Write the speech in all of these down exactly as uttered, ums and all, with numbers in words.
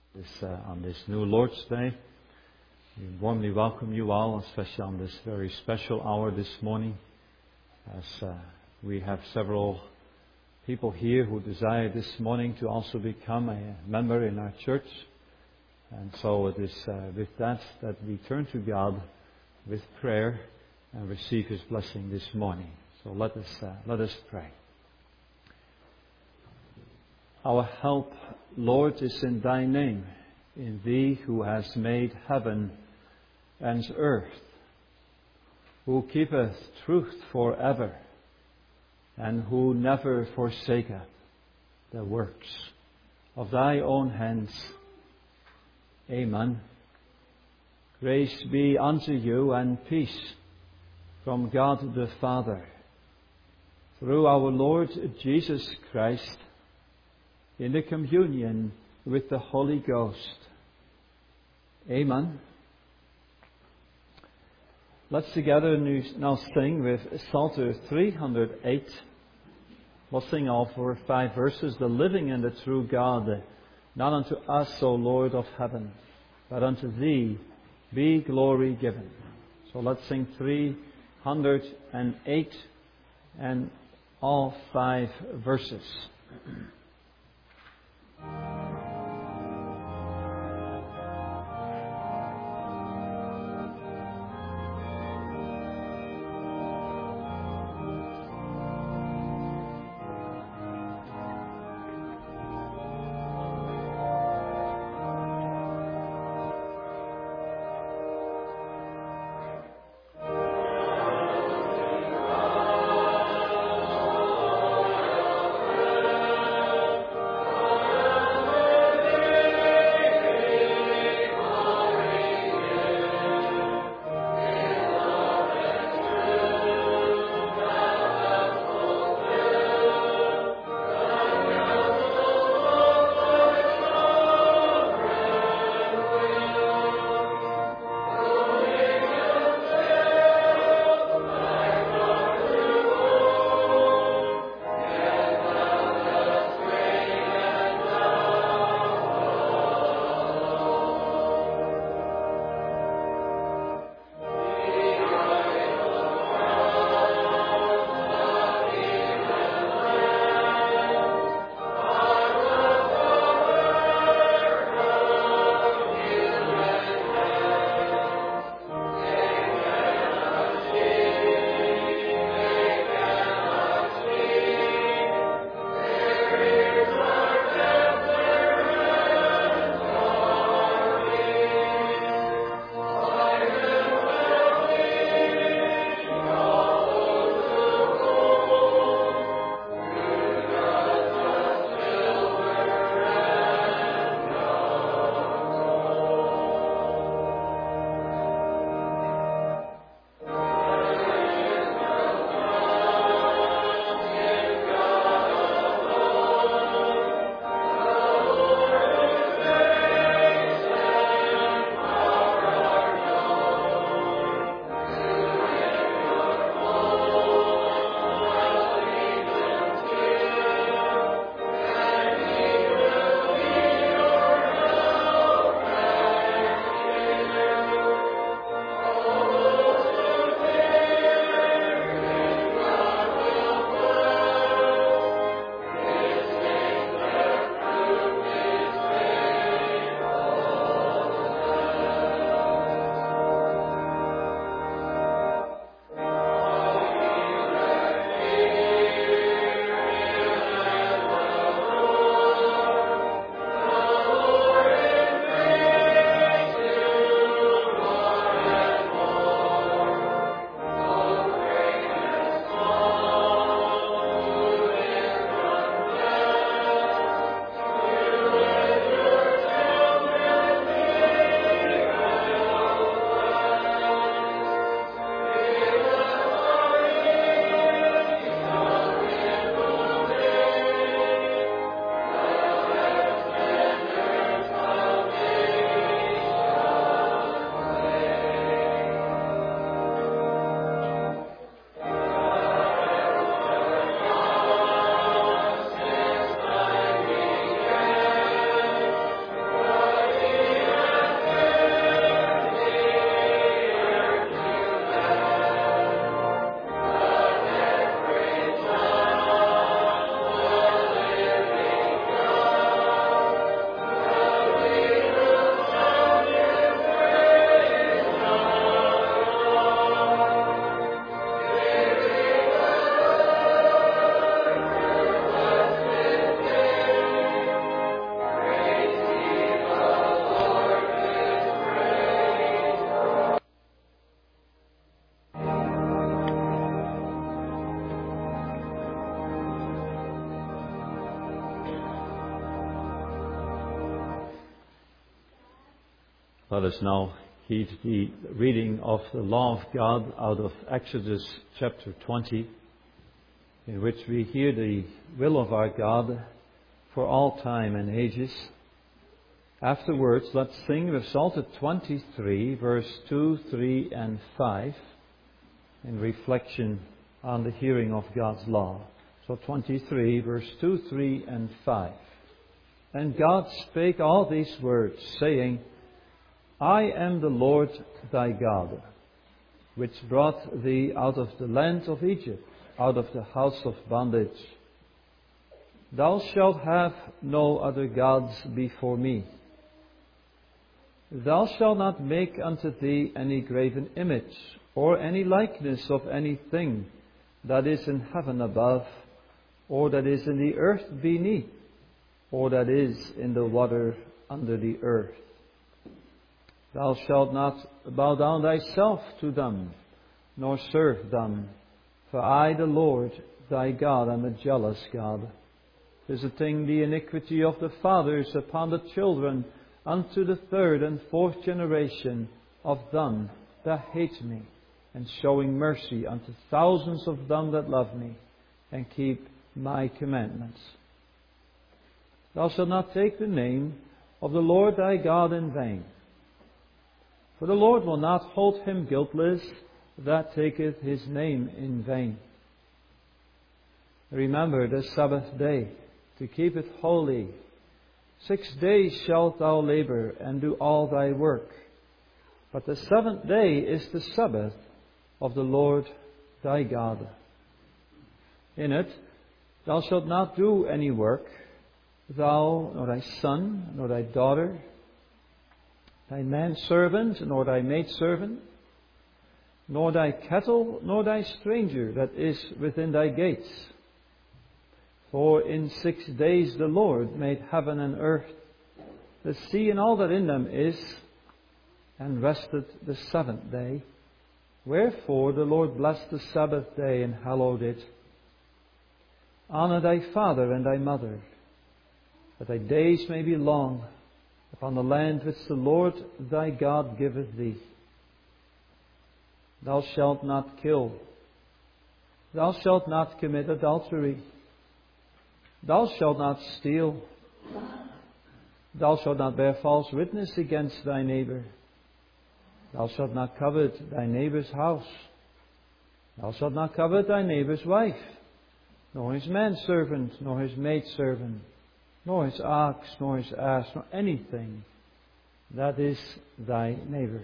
This, uh, on this new Lord's Day. We warmly welcome you all, especially on this very special hour this morning, as uh, we have several people here who desire this morning to also become a member in our church. And so it is uh, with that that we turn to God with prayer and receive His blessing this morning. So let us uh, let us pray. Our help, Lord, is in Thy name, in Thee who has made heaven and earth, who keepeth truth forever, and who never forsaketh the works of Thy own hands. Amen. Grace be unto you and peace from God the Father, through our Lord Jesus Christ, in the communion with the Holy Ghost. Amen. Let's together now sing with Psalter three hundred eight. We'll sing all four five verses. The living and the true God, not unto us, O Lord of heaven, but unto Thee be glory given. So let's sing three hundred eight and all five verses. Let us now heed the reading of the law of God out of Exodus chapter twenty, in which we hear the will of our God for all time and ages. Afterwards, let's sing with Psalm twenty-three, verse two, three, and five, in reflection on the hearing of God's law. So twenty-three, verse two, three, and five. And God spake all these words, saying, I am the Lord thy God, which brought thee out of the land of Egypt, out of the house of bondage. Thou shalt have no other gods before me. Thou shalt not make unto thee any graven image, or any likeness of anything that is in heaven above, or that is in the earth beneath, or that is in the water under the earth. Thou shalt not bow down thyself to them, nor serve them. For I, the Lord thy God, am a jealous God, visiting the iniquity of the fathers upon the children, unto the third and fourth generation of them that hate me, and showing mercy unto thousands of them that love me, and keep my commandments. Thou shalt not take the name of the Lord thy God in vain. For the Lord will not hold him guiltless that taketh his name in vain. Remember the Sabbath day, to keep it holy. Six days shalt thou labor and do all thy work. But the seventh day is the Sabbath of the Lord thy God. In it thou shalt not do any work, thou, nor thy son, nor thy daughter, thy manservant, nor thy maidservant, nor thy cattle, nor thy stranger that is within thy gates. For in six days the Lord made heaven and earth, the sea and all that in them is, and rested the seventh day. Wherefore the Lord blessed the Sabbath day and hallowed it. Honor thy father and thy mother, that thy days may be long upon the land which the Lord thy God giveth thee. Thou shalt not kill. Thou shalt not commit adultery. Thou shalt not steal. Thou shalt not bear false witness against thy neighbor. Thou shalt not covet thy neighbor's house. Thou shalt not covet thy neighbor's wife, nor his manservant, nor his maidservant, nor his ox, nor his ass, nor anything that is thy neighbor's.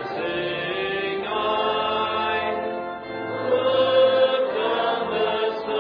Sing I, look on the sun.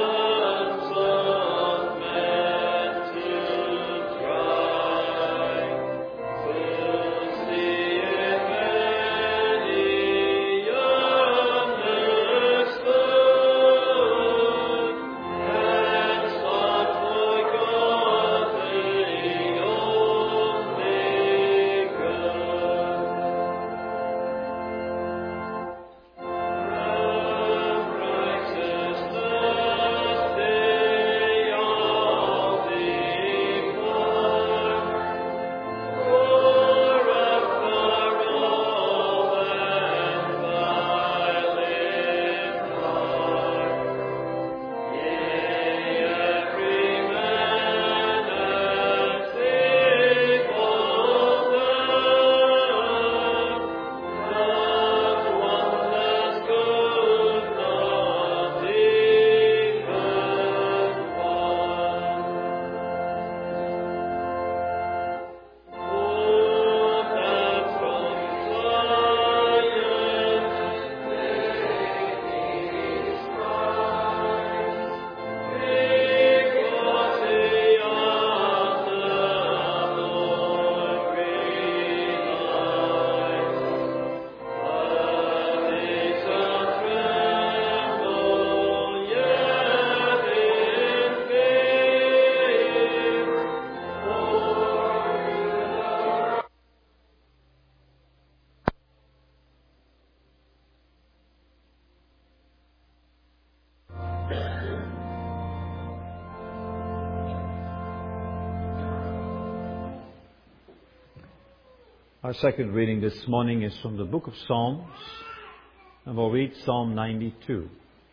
Our second reading this morning is from the book of Psalms, and we'll read Psalm ninety-two.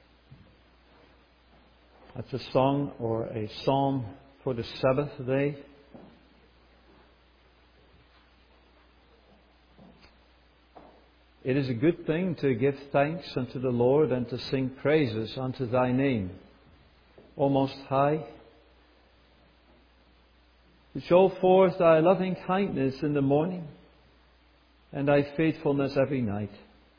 That's a song or a psalm for the Sabbath day. It is a good thing to give thanks unto the Lord and to sing praises unto Thy name, O Most High, to show forth Thy loving kindness in the morning and Thy faithfulness every night.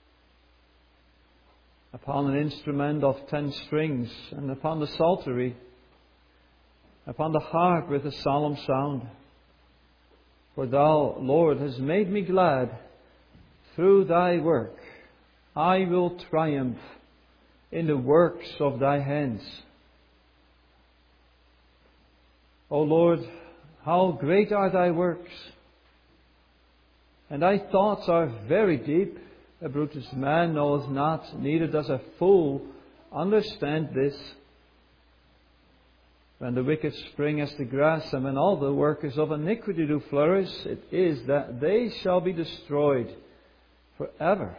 Upon an instrument of ten strings, and upon the psaltery, upon the harp with a solemn sound. For Thou, Lord, hast made me glad through Thy work. I will triumph in the works of Thy hands. O Lord, how great are Thy works! And Thy thoughts are very deep. A brutish man knoweth not, neither does a fool understand this. When the wicked spring as the grass, and when all the workers of iniquity do flourish, it is that they shall be destroyed forever.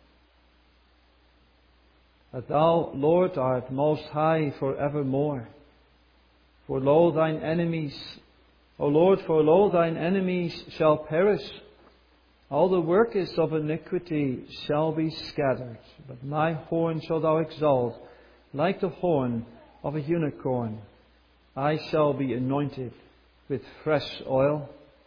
But Thou, Lord, art most high forevermore. For lo, Thine enemies, O Lord, for lo, Thine enemies shall perish. All the workers of iniquity shall be scattered. But my horn shalt Thou exalt, like the horn of a unicorn. I shall be anointed with fresh oil.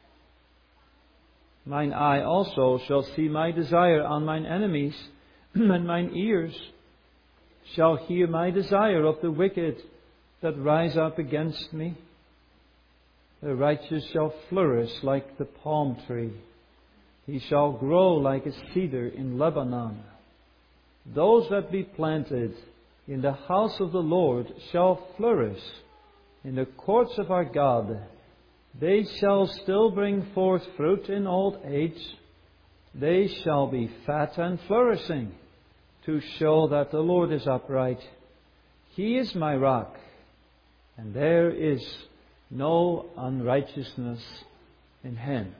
Mine eye also shall see my desire on mine enemies, and mine ears shall hear my desire of the wicked that rise up against me. The righteous shall flourish like the palm tree. He shall grow like a cedar in Lebanon. Those that be planted in the house of the Lord shall flourish in the courts of our God. They shall still bring forth fruit in old age. They shall be fat and flourishing, to show that the Lord is upright. He is my rock, and there is no unrighteousness in Him.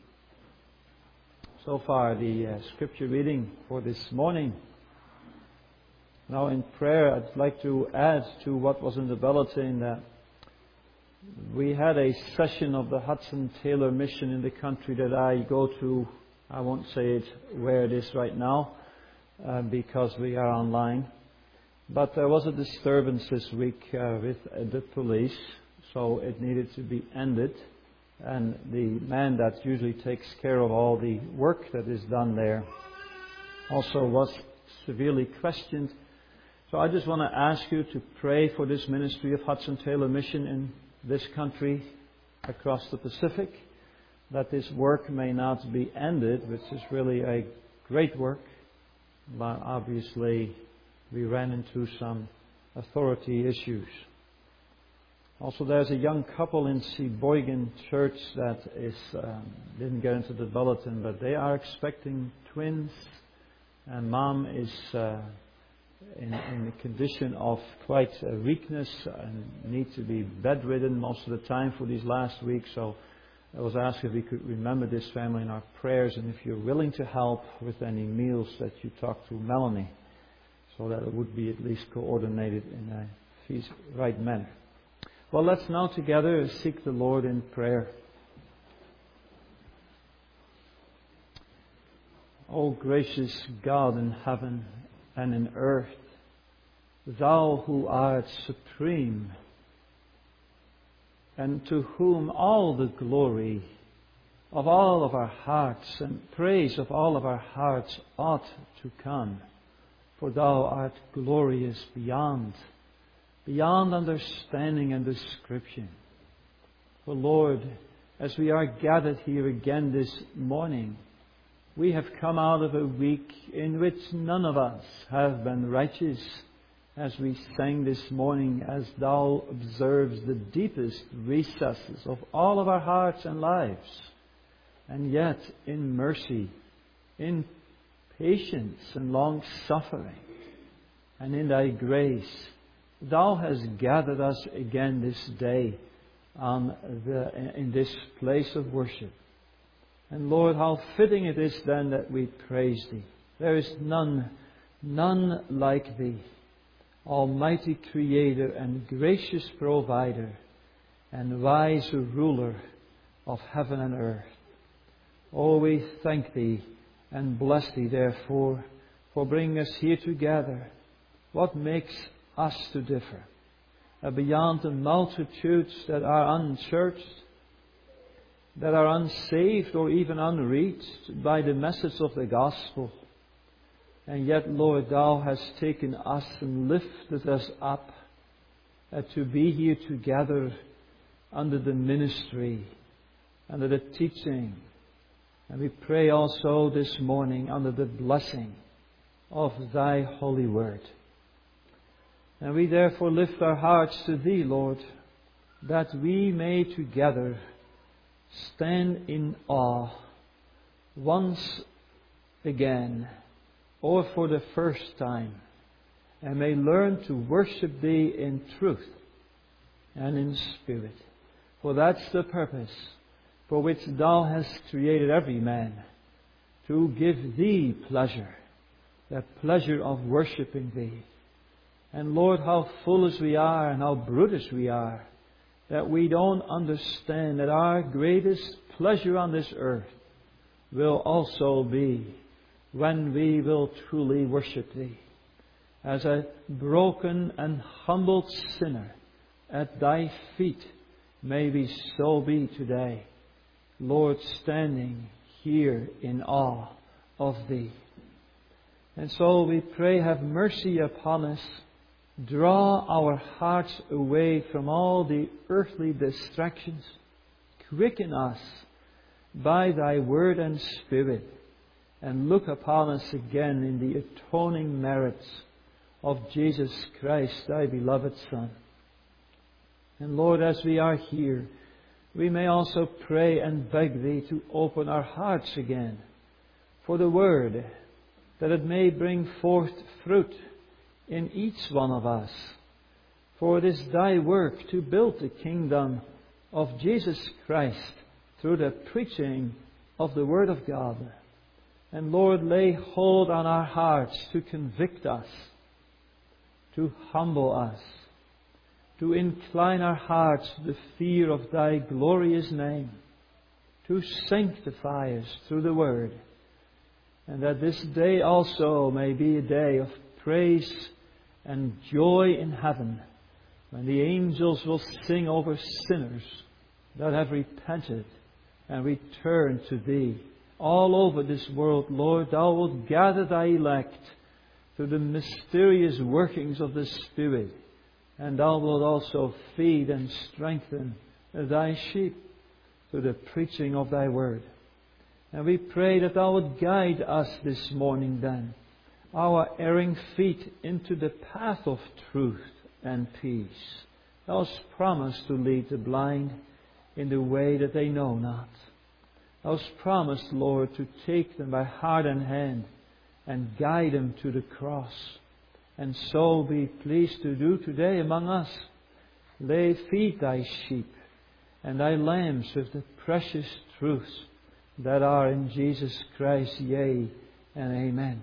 So far, the uh, scripture reading for this morning. Now in prayer, I'd like to add to what was in the bulletin that we had a session of the Hudson Taylor Mission in the country that I go to. I won't say it where it is right now uh, because we are online. But there was a disturbance this week uh, with uh, the police, so it needed to be ended. And the man that usually takes care of all the work that is done there also was severely questioned. So I just want to ask you to pray for this ministry of Hudson Taylor Mission in this country across the Pacific, that this work may not be ended, which is really a great work. But obviously we ran into some authority issues. Also, there's a young couple in Sheboygan Church that is um, didn't get into the bulletin, but they are expecting twins, and mom is uh, in, in a condition of quite uh, weakness and needs to be bedridden most of the time for these last weeks. So I was asked if we could remember this family in our prayers, and if you're willing to help with any meals, that you talk to Melanie, so that it would be at least coordinated in a feast right manner. Well, let's now together seek the Lord in prayer. O gracious God in heaven and in earth, Thou who art supreme, and to whom all the glory of all of our hearts and praise of all of our hearts ought to come, for Thou art glorious beyond Beyond understanding and description. For Lord, as we are gathered here again this morning, we have come out of a week in which none of us have been righteous, as we sang this morning, as Thou observes the deepest recesses of all of our hearts and lives. And yet, in mercy, in patience and long suffering, and in Thy grace, Thou hast gathered us again this day on the, in this place of worship. And Lord, how fitting it is then that we praise Thee. There is none, none like Thee, Almighty Creator and gracious Provider and wise Ruler of heaven and earth. Oh, we thank Thee and bless Thee, therefore, for bringing us here together. What makes us to differ? Uh, beyond the multitudes that are unchurched, that are unsaved or even unreached by the message of the gospel. And yet, Lord, Thou hast taken us and lifted us up uh, to be here together under the ministry, under the teaching. And we pray also this morning under the blessing of Thy holy word. And we therefore lift our hearts to Thee, Lord, that we may together stand in awe once again, or for the first time, and may learn to worship Thee in truth and in spirit. For that's the purpose for which Thou hast created every man, to give Thee pleasure, the pleasure of worshipping Thee. And Lord, how foolish we are and how brutish we are, that we don't understand that our greatest pleasure on this earth will also be when we will truly worship Thee. As a broken and humbled sinner at Thy feet, may we so be today, Lord, standing here in awe of Thee. And so we pray, have mercy upon us. Draw our hearts away from all the earthly distractions. Quicken us by Thy word and spirit, and look upon us again in the atoning merits of Jesus Christ, Thy beloved Son. And Lord, as we are here, we may also pray and beg Thee to open our hearts again for the word, that it may bring forth fruit in each one of us. For it is Thy work to build the kingdom of Jesus Christ through the preaching of the Word of God. And Lord, lay hold on our hearts to convict us, to humble us, to incline our hearts to the fear of Thy glorious name, to sanctify us through the Word, and that this day also may be a day of praise and joy in heaven, when the angels will sing over sinners that have repented and returned to Thee. All over this world, Lord, Thou wilt gather Thy elect through the mysterious workings of the Spirit, and Thou wilt also feed and strengthen Thy sheep through the preaching of Thy word. And we pray that Thou wilt guide us this morning then, our erring feet, into the path of truth and peace. Thou hast promised to lead the blind in the way that they know not. Thou hast promised, Lord, to take them by heart and hand and guide them to the cross. And so be pleased to do today among us. Lay, feed Thy sheep and Thy lambs with the precious truths that are in Jesus Christ, yea and amen.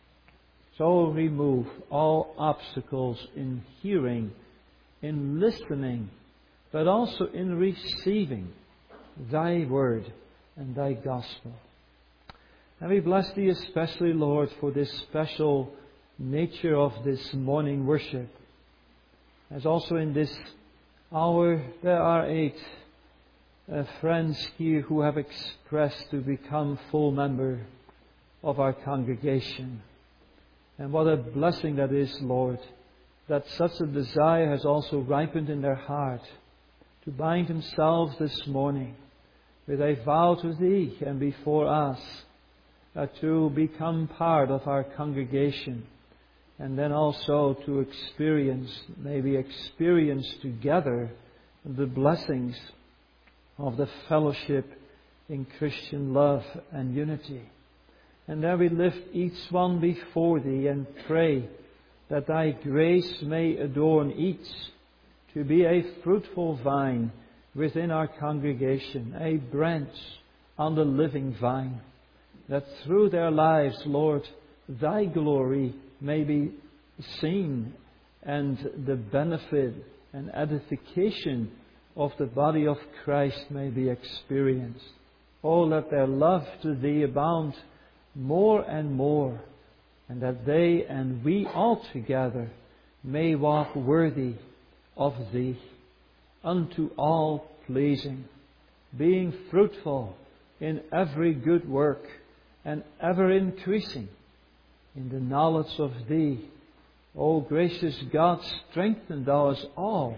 So remove all obstacles in hearing, in listening, but also in receiving Thy word and Thy gospel. And we bless Thee especially, Lord, for this special nature of this morning worship. As also in this hour there are eight uh, friends here who have expressed to become full member of our congregation. And what a blessing that is, Lord, that such a desire has also ripened in their heart to bind themselves this morning with a vow to Thee and before us uh, to become part of our congregation, and then also to experience, maybe experience together the blessings of the fellowship in Christian love and unity. And then we lift each one before Thee and pray that Thy grace may adorn each to be a fruitful vine within our congregation, a branch on the living vine, that through their lives, Lord, Thy glory may be seen and the benefit and edification of the body of Christ may be experienced. Oh, let their love to Thee abound more and more, and that they and we all together may walk worthy of Thee, unto all pleasing, being fruitful in every good work, and ever increasing in the knowledge of Thee. O gracious God, strengthen Thou us all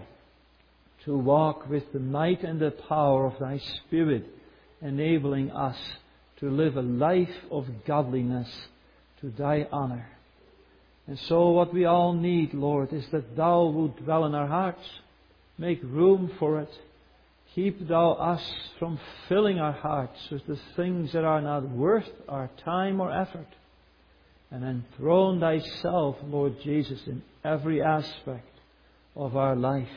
to walk with the might and the power of Thy Spirit, enabling us to live a life of godliness to Thy honor. And so what we all need, Lord, is that Thou wilt dwell in our hearts. Make room for it. Keep Thou us from filling our hearts with the things that are not worth our time or effort. And enthrone Thyself, Lord Jesus, in every aspect of our life,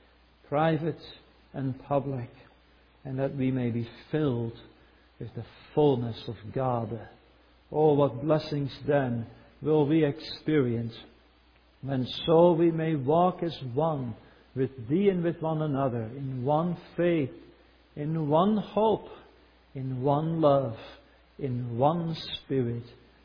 private and public, and that we may be filled with the fullness of God. Oh, what blessings then will we experience when so we may walk as one with Thee and with one another, in one faith, in one hope, in one love, in one Spirit.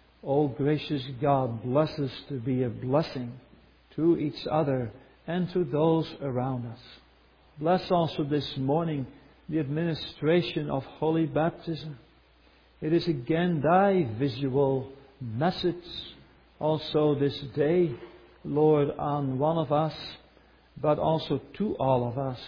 O gracious God, bless us to be a blessing to each other and to those around us. Bless also this morning the administration of Holy Baptism. It is again Thy visual message also this day, Lord, on one of us, but also to all of us,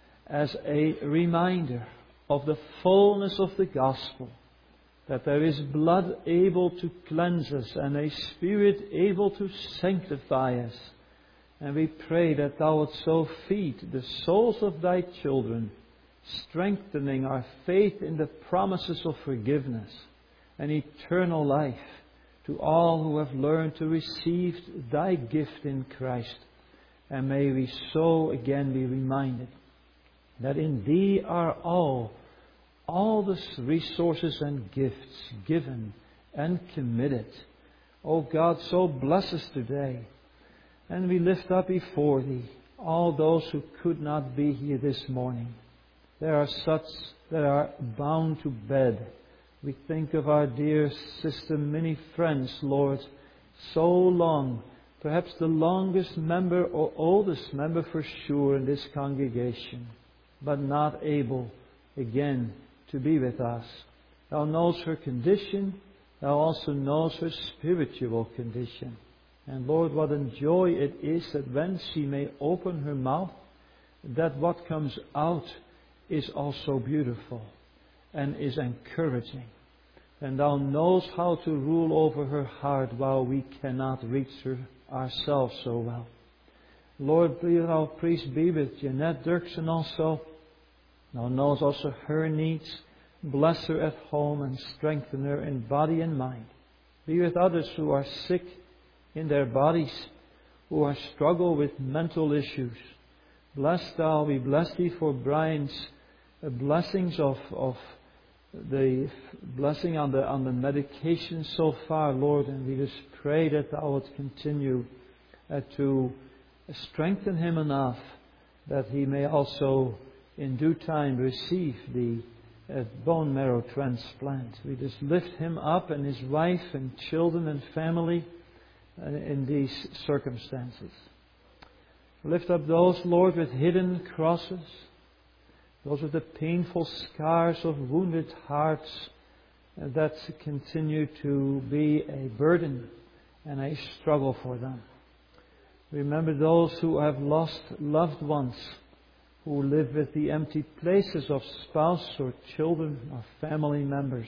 as a reminder of the fullness of the gospel, that there is blood able to cleanse us and a Spirit able to sanctify us. And we pray that Thou wilt so feed the souls of Thy children, strengthening our faith in the promises of forgiveness and eternal life to all who have learned to receive Thy gift in Christ. And may we so again be reminded that in Thee are all, all the resources and gifts given and committed. O God, so bless us today. And we lift up before Thee all those who could not be here this morning. There are such that are bound to bed. We think of our dear Sister Minnie Friends, Lord, so long, perhaps the longest member or oldest member for sure in this congregation, but not able again to be with us. Thou knows her condition. Thou also knows her spiritual condition. And Lord, what a joy it is that when she may open her mouth, that what comes out is also beautiful and is encouraging. And Thou knows how to rule over her heart while we cannot reach her ourselves so well. Lord, Thou please be with Jeanette Dirksen also. Thou knows also her needs. Bless her at home and strengthen her in body and mind. Be with others who are sick in their bodies, who are struggle with mental issues. Bless Thou, we bless Thee for Brian's blessings of, of the blessing on the on the medication so far, Lord, and we just pray that Thou would continue uh, to strengthen him enough that he may also in due time receive the uh, bone marrow transplant. We just lift him up and his wife and children and family uh, in these circumstances. Lift up those, Lord, with hidden crosses, those with the painful scars of wounded hearts uh, that continue to be a burden and a struggle for them. Remember those who have lost loved ones, who live with the empty places of spouse or children or family members.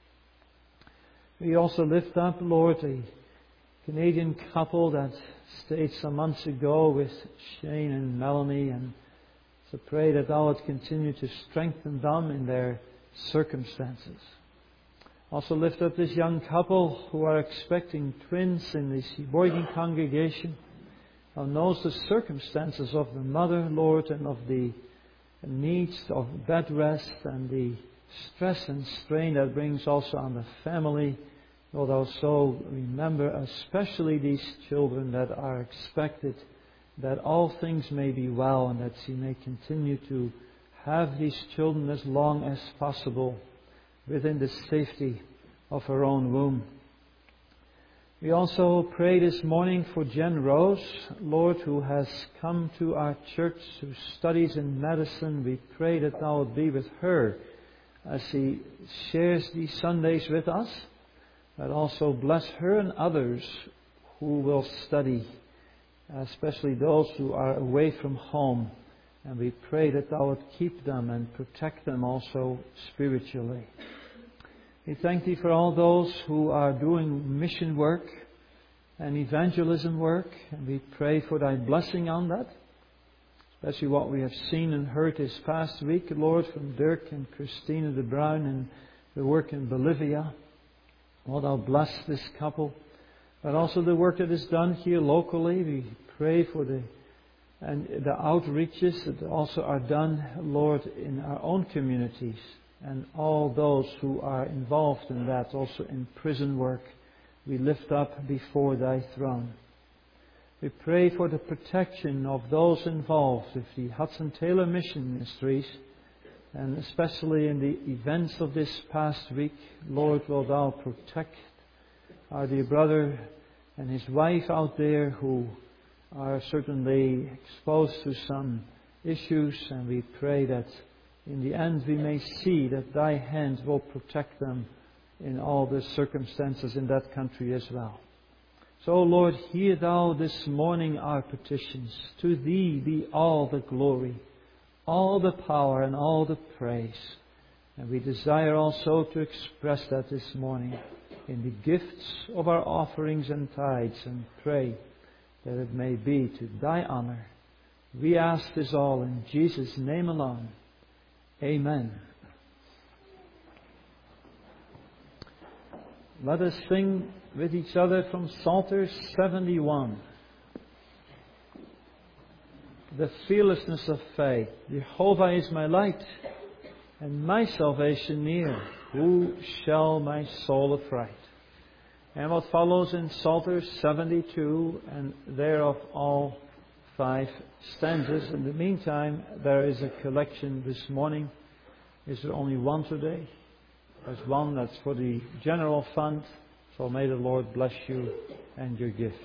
We also lift up, Lord, a Canadian couple that stayed some months ago with Shane and Melanie, and so pray that Thou would continue to strengthen them in their circumstances. Also lift up this young couple who are expecting twins in the Sheboygan congregation. Thou knows the circumstances of the mother, Lord, and of the needs of bed rest and the stress and strain that brings also on the family. Lord, also remember especially these children that are expected, that all things may be well and that she may continue to have these children as long as possible within the safety of her own womb. We also pray this morning for Jen Rose, Lord, who has come to our church, who studies in medicine. We pray that Thou would be with her as she shares these Sundays with us, but also bless her and others who will study, especially those who are away from home. And we pray that Thou would keep them and protect them also spiritually. We thank Thee for all those who are doing mission work and evangelism work. And we pray for Thy blessing on that. Especially what we have seen and heard this past week, Lord, from Dirk and Christina de Bruin and the work in Bolivia. Lord, Thou bless this couple. But also the work that is done here locally. We pray for the and the outreaches that also are done, Lord, in our own communities. And all those who are involved in that, also in prison work, we lift up before Thy throne. We pray for the protection of those involved with the Hudson Taylor Mission Ministries, and especially in the events of this past week. Lord, will Thou protect our dear brother and his wife out there who are certainly exposed to some issues, and we pray that in the end we may see that Thy hand will protect them in all the circumstances in that country as well. So, Lord, hear Thou this morning our petitions. To Thee be all the glory, all the power and all the praise. And we desire also to express that this morning in the gifts of our offerings and tithes, and pray that it may be to Thy honor. We ask this all in Jesus' name alone. Amen. Let us sing with each other from Psalter seventy-one. The fearlessness of faith. Jehovah is my light and my salvation near. Who shall my soul affright? And what follows in Psalter seventy-two, and thereof all five stanzas. In the meantime, there is a collection this morning. Is there only one today? There's one that's for the general fund. So may the Lord bless you and your gifts.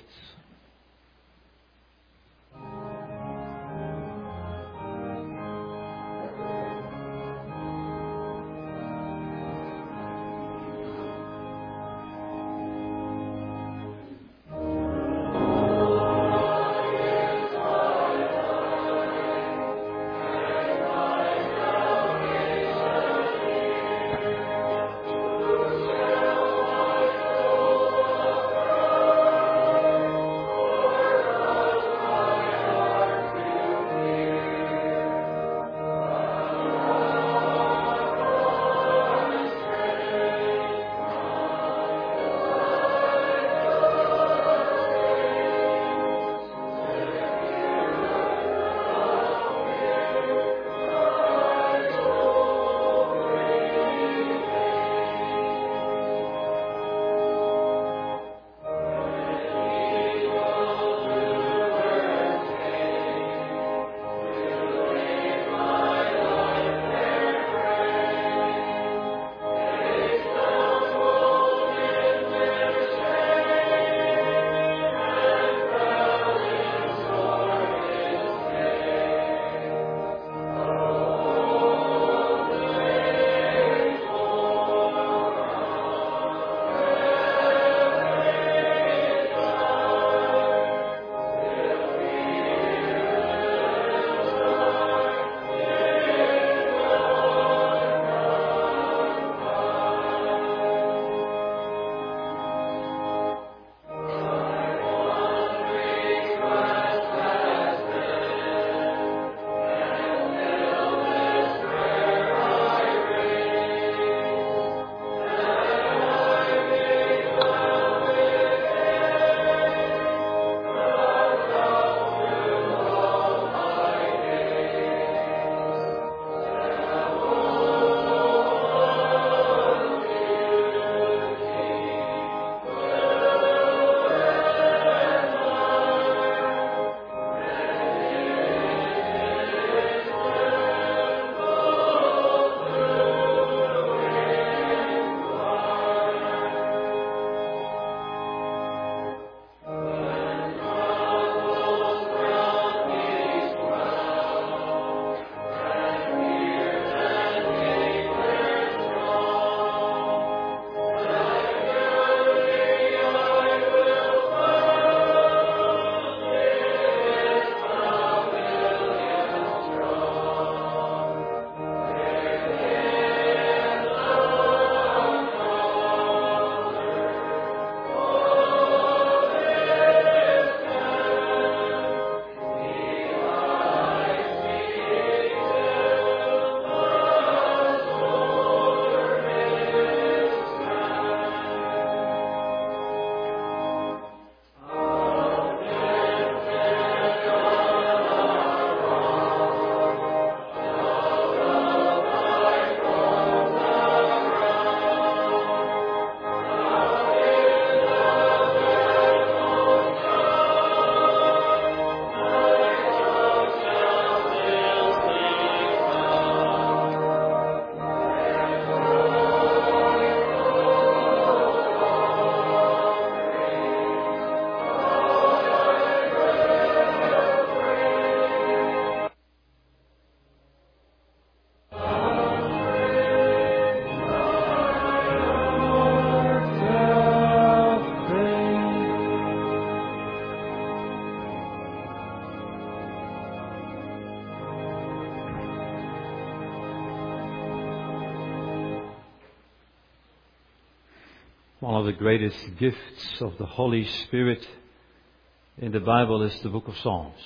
One of the greatest gifts of the Holy Spirit in the Bible is the book of Psalms.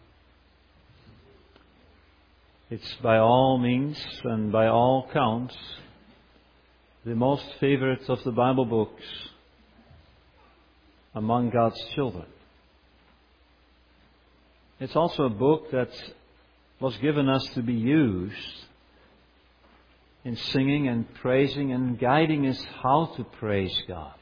It's by all means and by all counts the most favorite of the Bible books among God's children. It's also a book that was given us to be used in singing and praising and guiding us how to praise God.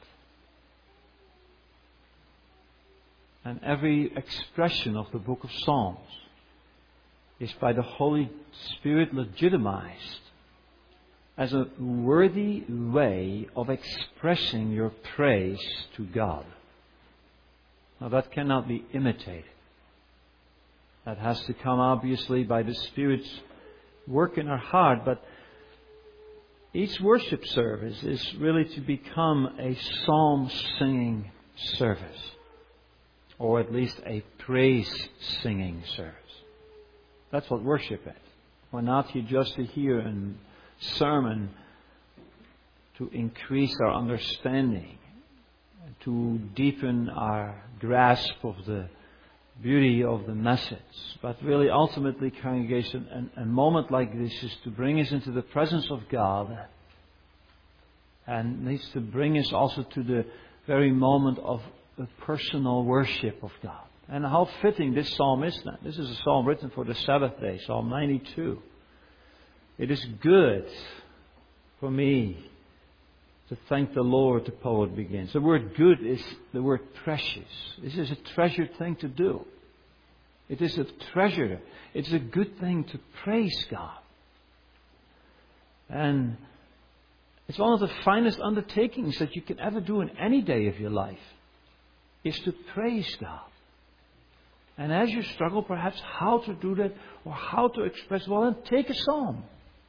And every expression of the book of Psalms is by the Holy Spirit legitimized as a worthy way of expressing your praise to God. Now that cannot be imitated. That has to come obviously by the Spirit's work in our heart, but each worship service is really to become a psalm singing service, or at least a praise singing service. That's what worship is. We're not here just to hear a sermon to increase our understanding, to deepen our grasp of the beauty of the message. But really, ultimately, congregation, a, a moment like this is to bring us into the presence of God, and needs to bring us also to the very moment of the personal worship of God. And how fitting this psalm is now. This is a psalm written for the Sabbath day, Psalm ninety-two. It is good for me to thank the Lord, the poet begins. The word good is the word precious. This is a treasured thing to do. It is a treasure. It's a good thing to praise God. And it's one of the finest undertakings that you can ever do in any day of your life, is to praise God. And as you struggle perhaps how to do that or how to express, well, then take a psalm.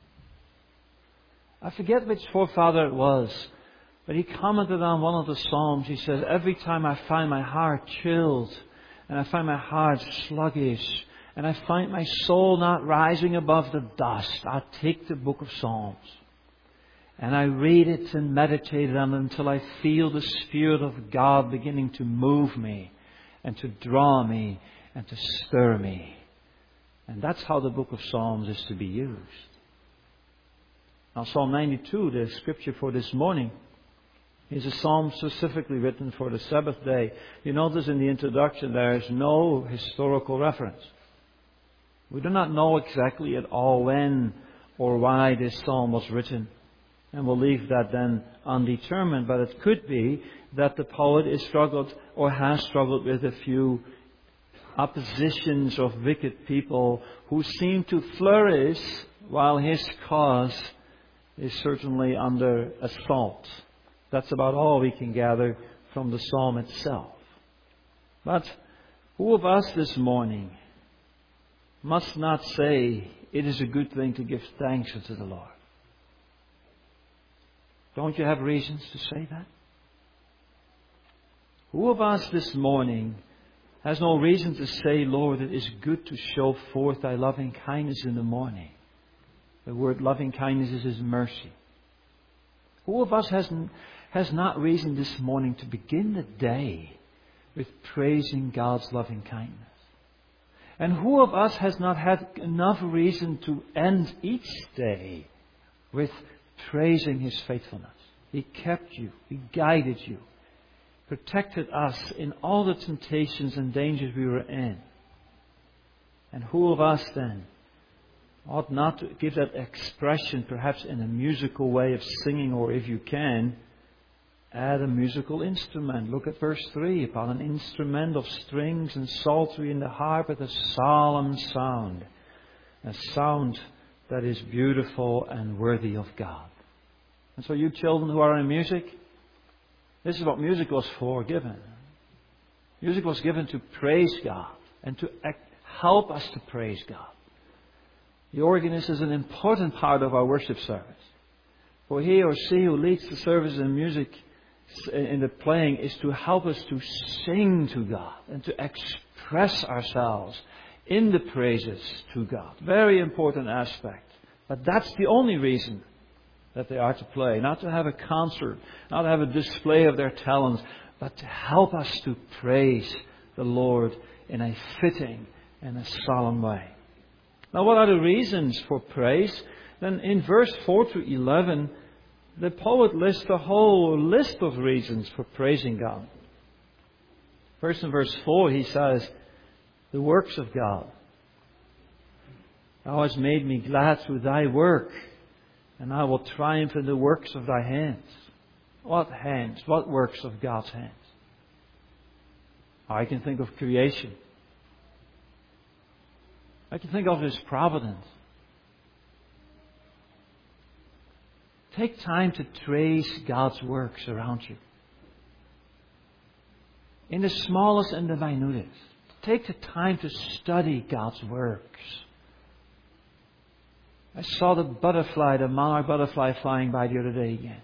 I forget which forefather it was, but he commented on one of the psalms. He says, every time I find my heart chilled and I find my heart sluggish and I find my soul not rising above the dust, I take the book of Psalms and I read it and meditate on it until I feel the Spirit of God beginning to move me and to draw me and to stir me. And that's how the book of Psalms is to be used. Now, Psalm ninety-two, the scripture for this morning, is a psalm specifically written for the Sabbath day. You notice in the introduction there is no historical reference. We do not know exactly at all when or why this psalm was written. And we'll leave that then undetermined. But it could be that the poet is struggled or has struggled with a few oppositions of wicked people who seem to flourish while his cause is certainly under assault. That's about all we can gather from the psalm itself. But who of us this morning must not say it is a good thing to give thanks unto the Lord? Don't you have reasons to say that? Who of us this morning has no reason to say, Lord, it is good to show forth thy loving kindness in the morning? The word loving kindness is His mercy. Who of us has, has not reason this morning to begin the day with praising God's loving kindness? And who of us has not had enough reason to end each day with praising His faithfulness? He kept you. He guided you. Protected us in all the temptations and dangers we were in. And who of us then ought not to give that expression perhaps in a musical way of singing, or if you can, add a musical instrument. Look at verse three. Upon an instrument of strings and psaltery in the harp with a solemn sound. A sound that is beautiful and worthy of God. And so you children who are in music, this is what music was for, given. Music was given to praise God and to help us to praise God. The organist is an important part of our worship service. For he or she who leads the service in music, in the playing, is to help us to sing to God and to express ourselves in the praises to God. Very important aspect. But that's the only reason that they are to play. Not to have a concert, not to have a display of their talents, but to help us to praise the Lord in a fitting and a solemn way. Now, what are the reasons for praise? Then in verse four to eleven, the poet lists a whole list of reasons for praising God. First in verse four he says, the works of God. Thou hast made me glad through thy work, and I will triumph in the works of thy hands. What hands? What works of God's hands? I can think of creation. I can think of His providence. Take time to trace God's works around you. In the smallest and the minutest. Take the time to study God's works. I saw the butterfly, the monarch butterfly flying by the other day again.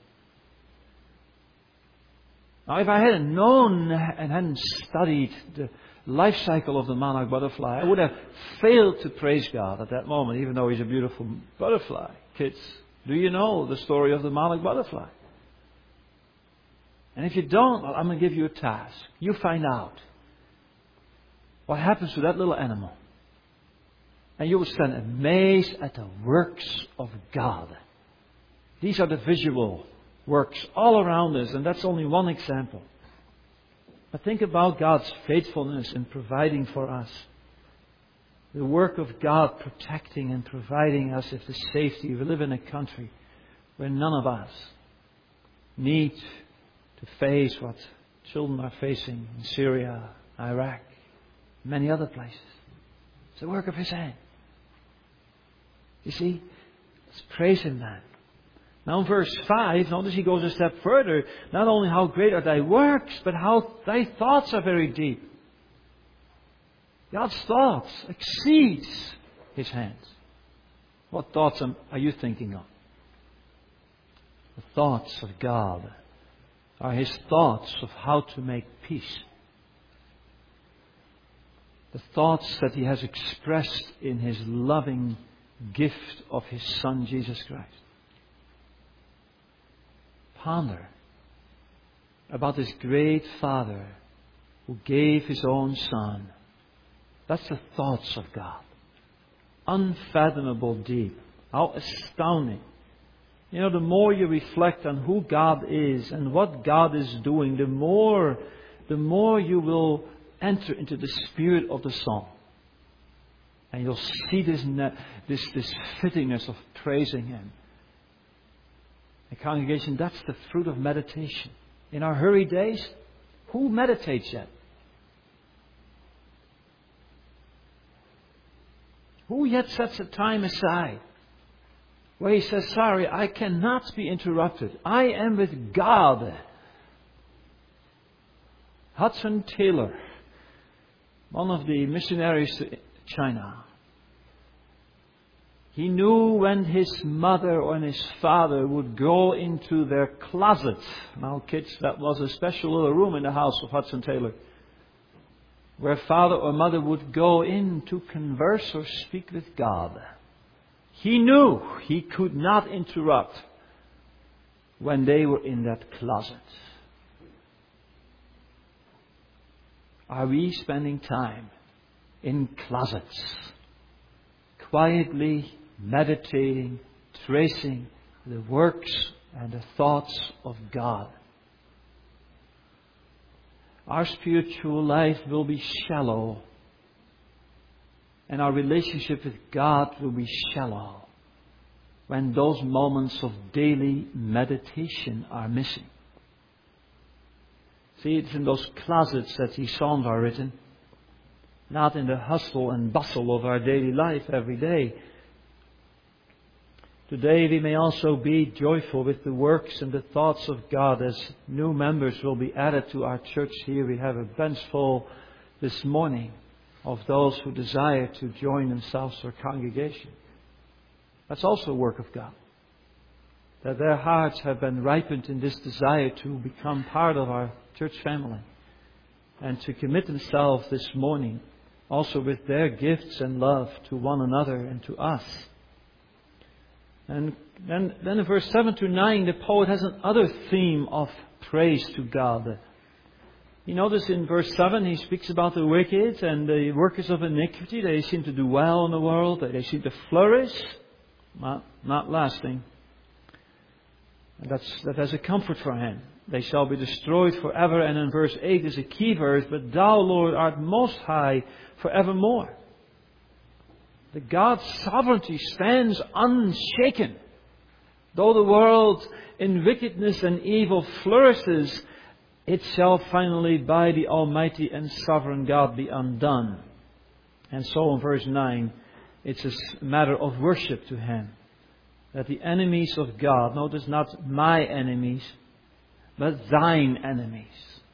Now, if I hadn't known and hadn't studied the life cycle of the monarch butterfly, I would have failed to praise God at that moment, even though he's a beautiful butterfly. Kids, do you know the story of the monarch butterfly? And if you don't, well, I'm going to give you a task. You find out what happens to that little animal. And you will stand amazed at the works of God. These are the visual works all around us, and that's only one example. But think about God's faithfulness in providing for us. The work of God protecting and providing us with the safety. We live in a country where none of us need to face what children are facing in Syria, Iraq, many other places. It's the work of His hand. You see, let's praise Him then. Now in verse five, notice he goes a step further. Not only how great are thy works, but how thy thoughts are very deep. God's thoughts exceeds His hands. What thoughts are you thinking of? The thoughts of God are His thoughts of how to make peace. The thoughts that He has expressed in His loving gift of His Son, Jesus Christ. Ponder about this great Father who gave His own Son. That's the thoughts of God. Unfathomable deep. How astounding. You know, the more you reflect on who God is and what God is doing, the more, the more you will enter into the spirit of the song. And you'll see this, this, this fittingness of praising Him. And congregation, that's the fruit of meditation. In our hurried days, who meditates yet? Who yet sets a time aside where he says, sorry, I cannot be interrupted. I am with God. Hudson Taylor, one of the missionaries to China, he knew when his mother or his father would go into their closet. Now, kids, that was a special little room in the house of Hudson Taylor, where father or mother would go in to converse or speak with God. He knew he could not interrupt when they were in that closet. Are we spending time in closets, quietly meditating, tracing the works and the thoughts of God? Our spiritual life will be shallow, and our relationship with God will be shallow when those moments of daily meditation are missing. See, it's in those closets that these psalms are written, not in the hustle and bustle of our daily life every day. Today we may also be joyful with the works and the thoughts of God as new members will be added to our church here. We have a bench full this morning of those who desire to join themselves to our congregation. That's also a work of God. That their hearts have been ripened in this desire to become part of our church family and to commit themselves this morning also with their gifts and love to one another and to us. And Then, then in verse seven to nine, the poet has another theme of praise to God. You notice in verse seven, he speaks about the wicked and the workers of iniquity. They seem to do well in the world. They seem to flourish. Not, not lasting. And that's, that has a comfort for him. They shall be destroyed forever. And in verse eight is a key verse. But thou, Lord, art most high forevermore. The God's sovereignty stands unshaken. Though the world in wickedness and evil flourishes, it shall finally by the Almighty and Sovereign God be undone. And so in verse nine, it's a matter of worship to Him. That the enemies of God, notice not my enemies, but thine enemies.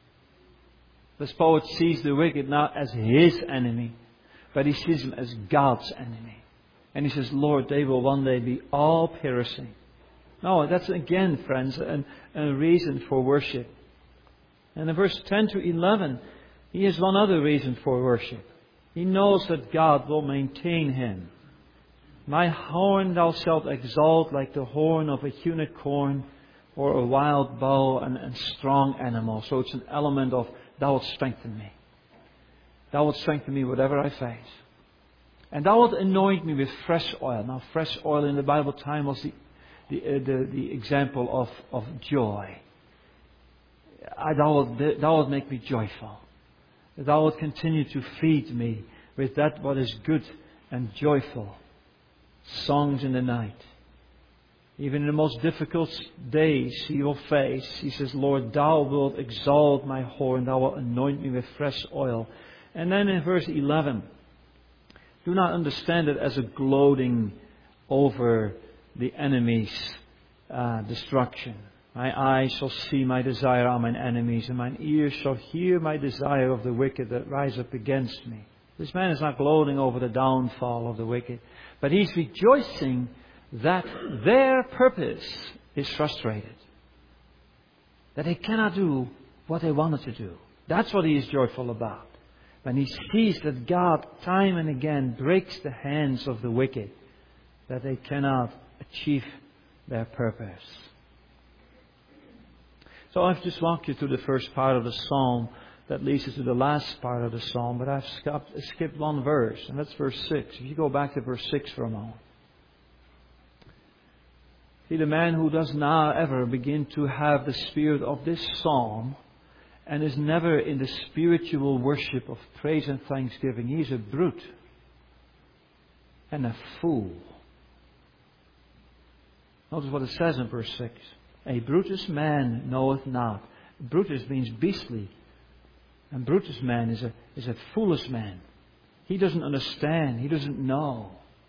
This poet sees the wicked not as his enemy, but he sees them as God's enemy. And he says, Lord, they will one day be all perishing. No, that's again, friends, a, a reason for worship. And in verse ten to eleven, he has one other reason for worship. He knows that God will maintain him. My horn thou shalt exalt like the horn of a unicorn or a wild bow and a strong animal. So it's an element of thou wilt strengthen me. Thou wilt strengthen me whatever I face. And thou wilt anoint me with fresh oil. Now fresh oil in the Bible time was the, the, uh, the, the example of, of joy. I, thou, wilt, thou wilt make me joyful. Thou wilt continue to feed me with that what is good and joyful. Songs in the night. Even in the most difficult days he will face, he says, Lord, thou wilt exalt my horn, thou wilt anoint me with fresh oil. And then in verse eleven, do not understand it as a gloating over the enemy's uh, destruction. My eyes shall see my desire on mine enemies, and mine ears shall hear my desire of the wicked that rise up against me. This man is not gloating over the downfall of the wicked, but he's rejoicing that their purpose is frustrated. That they cannot do what they wanted to do. That's what he is joyful about. When he sees that God time and again breaks the hands of the wicked, that they cannot achieve their purpose. So I've just walked you through the first part of the psalm that leads us to the last part of the psalm, but I've skipped, skipped one verse, and that's verse six. If you go back to verse six for a moment. See, the man who does not ever begin to have the spirit of this psalm and is never in the spiritual worship of praise and thanksgiving, he's a brute and a fool. Notice what it says in verse six. A Brutus man knoweth not. Brutus means beastly. And Brutus man is a, is a foolish man. He doesn't understand. He doesn't know.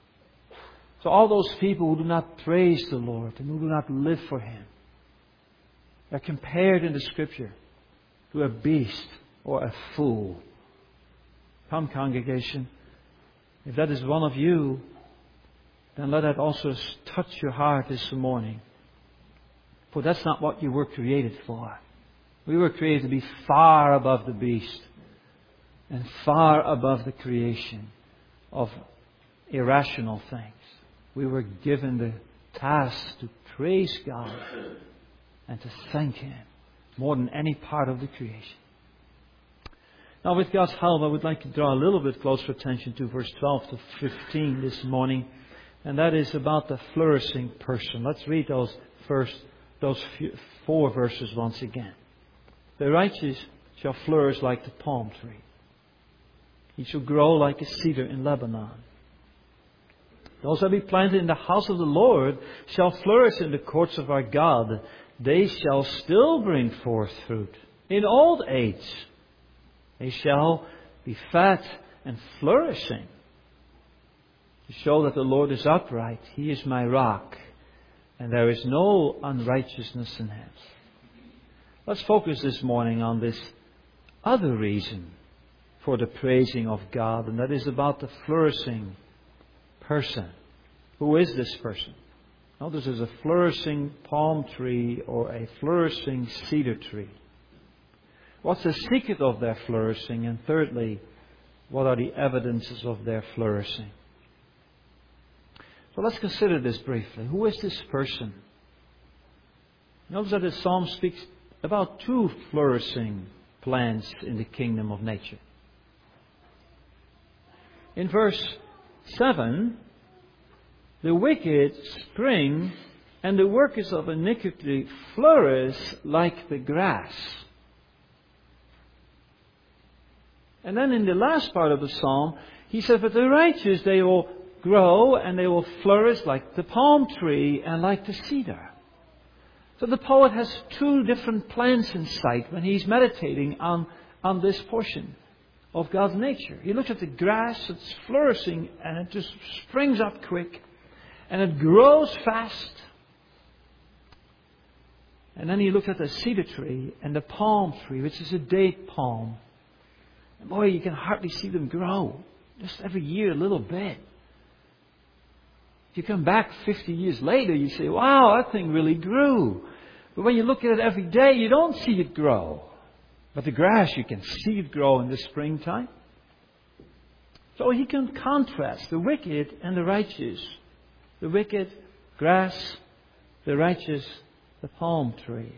So all those people who do not praise the Lord and who do not live for Him, they're compared in the Scripture to a beast or a fool. Come, congregation, if that is one of you, then let that also touch your heart this morning. For that's not what you were created for. We were created to be far above the beast and far above the creation of irrational things. We were given the task to praise God and to thank Him more than any part of the creation. Now, with God's help, I would like to draw a little bit closer attention to verse twelve to fifteen this morning, and that is about the flourishing person. Let's read those first, those few, four verses once again. The righteous shall flourish like the palm tree. He shall grow like a cedar in Lebanon. Those that be planted in the house of the Lord shall flourish in the courts of our God. They shall still bring forth fruit. In old age they shall be fat and flourishing. To show that the Lord is upright, He is my rock, and there is no unrighteousness in Him. Let's focus this morning on this other reason for the praising of God, and that is about the flourishing person. Who is this person? Now, this is a flourishing palm tree or a flourishing cedar tree. What's the secret of their flourishing? And thirdly, what are the evidences of their flourishing? So let's consider this briefly. Who is this person? Notice that the psalm speaks about two flourishing plants in the kingdom of nature. In verse seven, the wicked spring and the workers of iniquity flourish like the grass. And then in the last part of the psalm, he says, but the righteous, they will grow and they will flourish like the palm tree and like the cedar. So the poet has two different plants in sight when he's meditating on, on this portion of God's nature. He looks at the grass, it's flourishing and it just springs up quick and it grows fast. And then he looks at the cedar tree and the palm tree, which is a date palm. And boy, you can hardly see them grow. Just every year a little bit. If you come back fifty years later, you say, wow, that thing really grew. But when you look at it every day, you don't see it grow. But the grass, you can see it grow in the springtime. So he can contrast the wicked and the righteous. The wicked, grass, the righteous, the palm tree.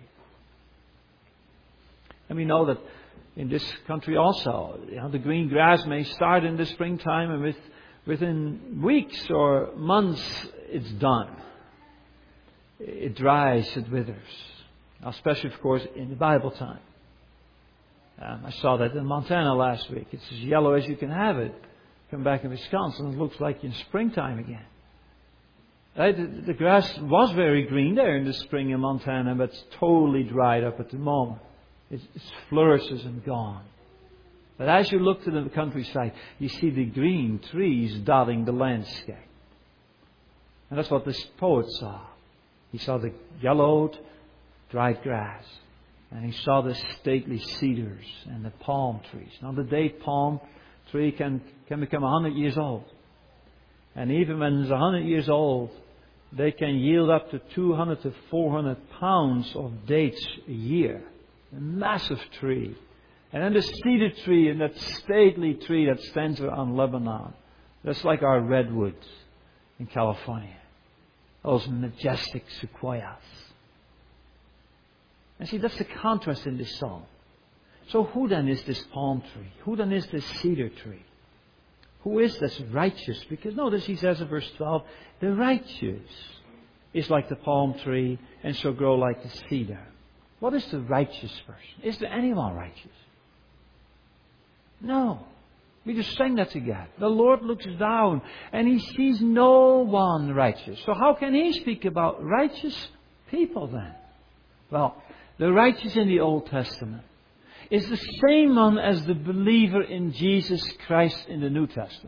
And we know that in this country also, you know, the green grass may start in the springtime and with, within weeks or months it's done. It dries, it withers. Especially, of course, in the Bible time. Um, I saw that in Montana last week. It's as yellow as you can have it. Come back in Wisconsin, it looks like in springtime again. Right? The, the grass was very green there in the spring in Montana, but it's totally dried up at the moment. It, it flourishes and gone. But as you look to the countryside, you see the green trees dotting the landscape. And that's what this poet saw. He saw the yellowed, dried grass. And he saw the stately cedars and the palm trees. Now the date palm tree can, can become a hundred years old. And even when it's a hundred years old, they can yield up to two hundred to four hundred pounds of dates a year. A massive tree. And then the cedar tree and that stately tree that stands on Lebanon. That's like our redwoods in California. Those majestic sequoias. And see, that's the contrast in this psalm. So who then is this palm tree? Who then is this cedar tree? Who is this righteous? Because notice he says in verse twelve, the righteous is like the palm tree and shall grow like the cedar. What is the righteous person? Is there anyone righteous? No. We just sang that together. The Lord looks down and He sees no one righteous. So how can He speak about righteous people then? Well, the righteous in the Old Testament is the same one as the believer in Jesus Christ in the New Testament.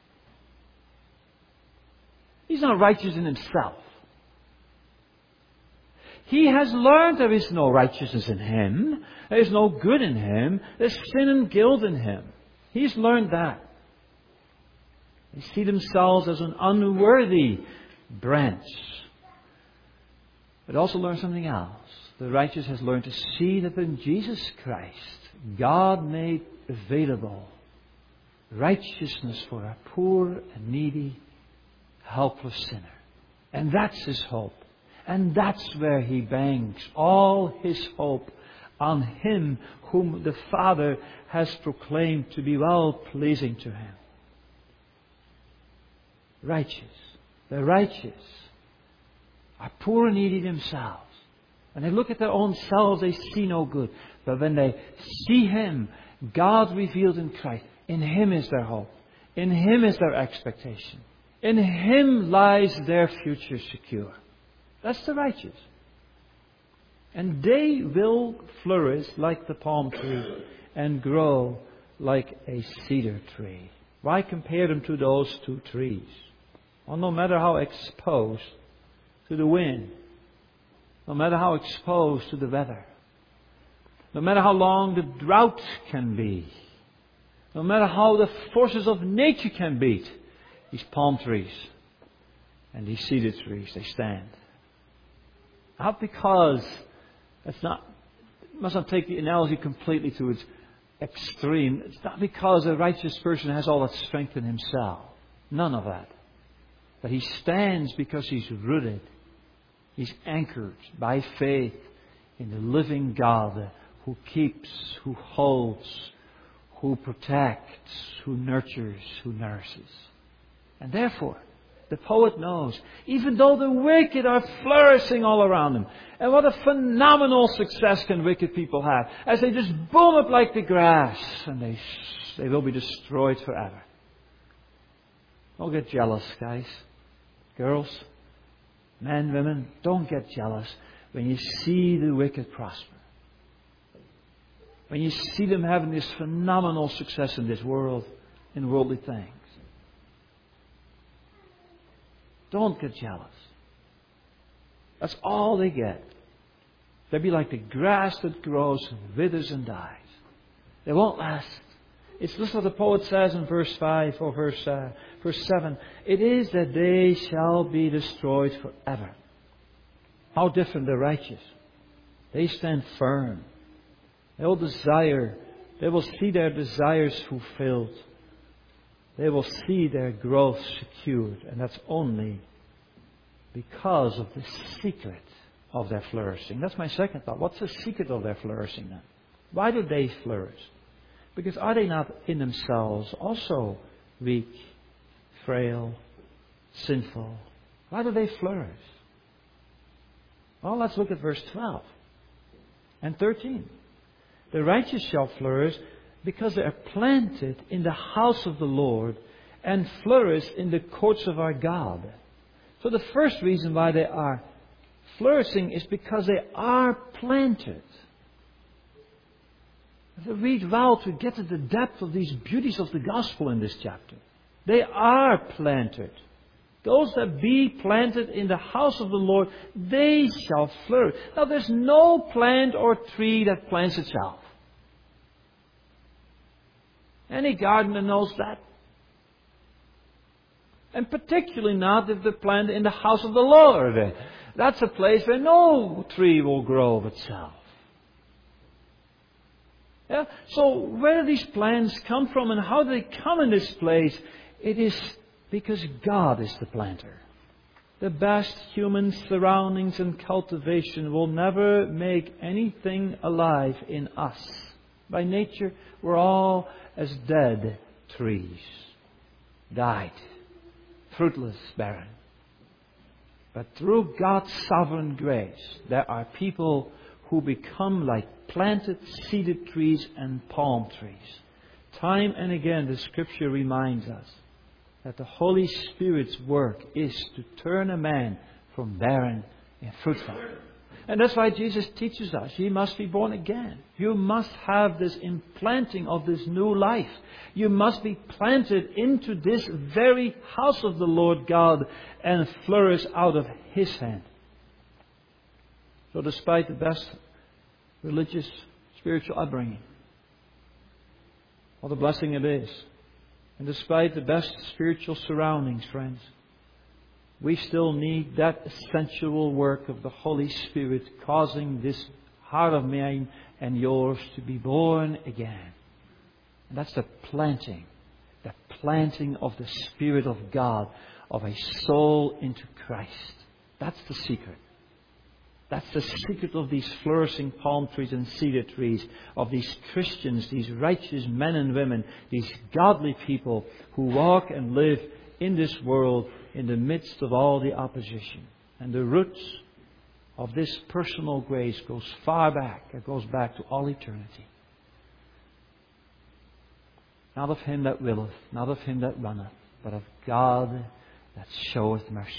He's not righteous in himself. He has learned there is no righteousness in him. There is no good in him. There's sin and guilt in him. He's learned that. They see themselves as an unworthy branch. But also learn something else. The righteous has learned to see that in Jesus Christ, God made available righteousness for a poor and needy, helpless sinner. And that's his hope. And that's where he banks all his hope on Him whom the Father has proclaimed to be well-pleasing to Him. Righteous. The righteous are poor and needy themselves. When they look at their own selves, they see no good. But when they see Him, God revealed in Christ, in Him is their hope. In Him is their expectation. In Him lies their future secure. That's the righteous. And they will flourish like the palm tree and grow like a cedar tree. Why compare them to those two trees? Well, no matter how exposed to the wind, no matter how exposed to the weather, no matter how long the drought can be, no matter how the forces of nature can beat, these palm trees and these cedar trees, they stand. Not because, it's not, must not take the analogy completely to its extreme. It's not because a righteous person has all that strength in himself. None of that. But he stands because he's rooted. He's anchored by faith in the living God who keeps, who holds, who protects, who nurtures, who nourishes. And therefore, the poet knows, even though the wicked are flourishing all around them, and what a phenomenal success can wicked people have, as they just boom up like the grass, and they, they will be destroyed forever. Don't get jealous, guys, girls, men, women, don't get jealous when you see the wicked prosper. When you see them having this phenomenal success in this world, in worldly things. Don't get jealous. That's all they get. They'll be like the grass that grows and withers and dies. They won't last. It's just what the poet says in verse five or verse, uh, verse seven. It is that they shall be destroyed forever. How different the righteous. They stand firm. They will desire. They will see their desires fulfilled. They will see their growth secured. And that's only because of the secret of their flourishing. That's my second thought. What's the secret of their flourishing then? Why do they flourish? Because are they not in themselves also weak, frail, sinful? Why do they flourish? Well, let's look at verse twelve and thirteen. The righteous shall flourish because they are planted in the house of the Lord and flourish in the courts of our God. So the first reason why they are flourishing is because they are planted. If we read well to get to the depth of these beauties of the gospel in this chapter. They are planted. Those that be planted in the house of the Lord, they shall flourish. Now there's no plant or tree that plants itself. Any gardener knows that. And particularly not if they're planted in the house of the Lord. That's a place where no tree will grow of itself. Yeah? So where do these plants come from and how do they come in this place? It is because God is the planter. The best human surroundings and cultivation will never make anything alive in us. By nature, we're all as dead trees. Died. Fruitless, barren. But through God's sovereign grace, there are people who become like planted, seeded trees and palm trees. Time and again, the Scripture reminds us that the Holy Spirit's work is to turn a man from barren and fruitful. And that's why Jesus teaches us, ye must be born again. You must have this implanting of this new life. You must be planted into this very house of the Lord God and flourish out of His hand. So despite the best religious, spiritual upbringing, what a blessing it is. And despite the best spiritual surroundings, friends, we still need that essential work of the Holy Spirit causing this heart of mine and yours to be born again. And that's the planting, the planting of the Spirit of God, of a soul into Christ. That's the secret. That's the secret of these flourishing palm trees and cedar trees, of these Christians, these righteous men and women, these godly people who walk and live in this world in the midst of all the opposition. And the roots of this personal grace goes far back. It goes back to all eternity. Not of him that willeth, not of him that runneth, but of God that showeth mercy.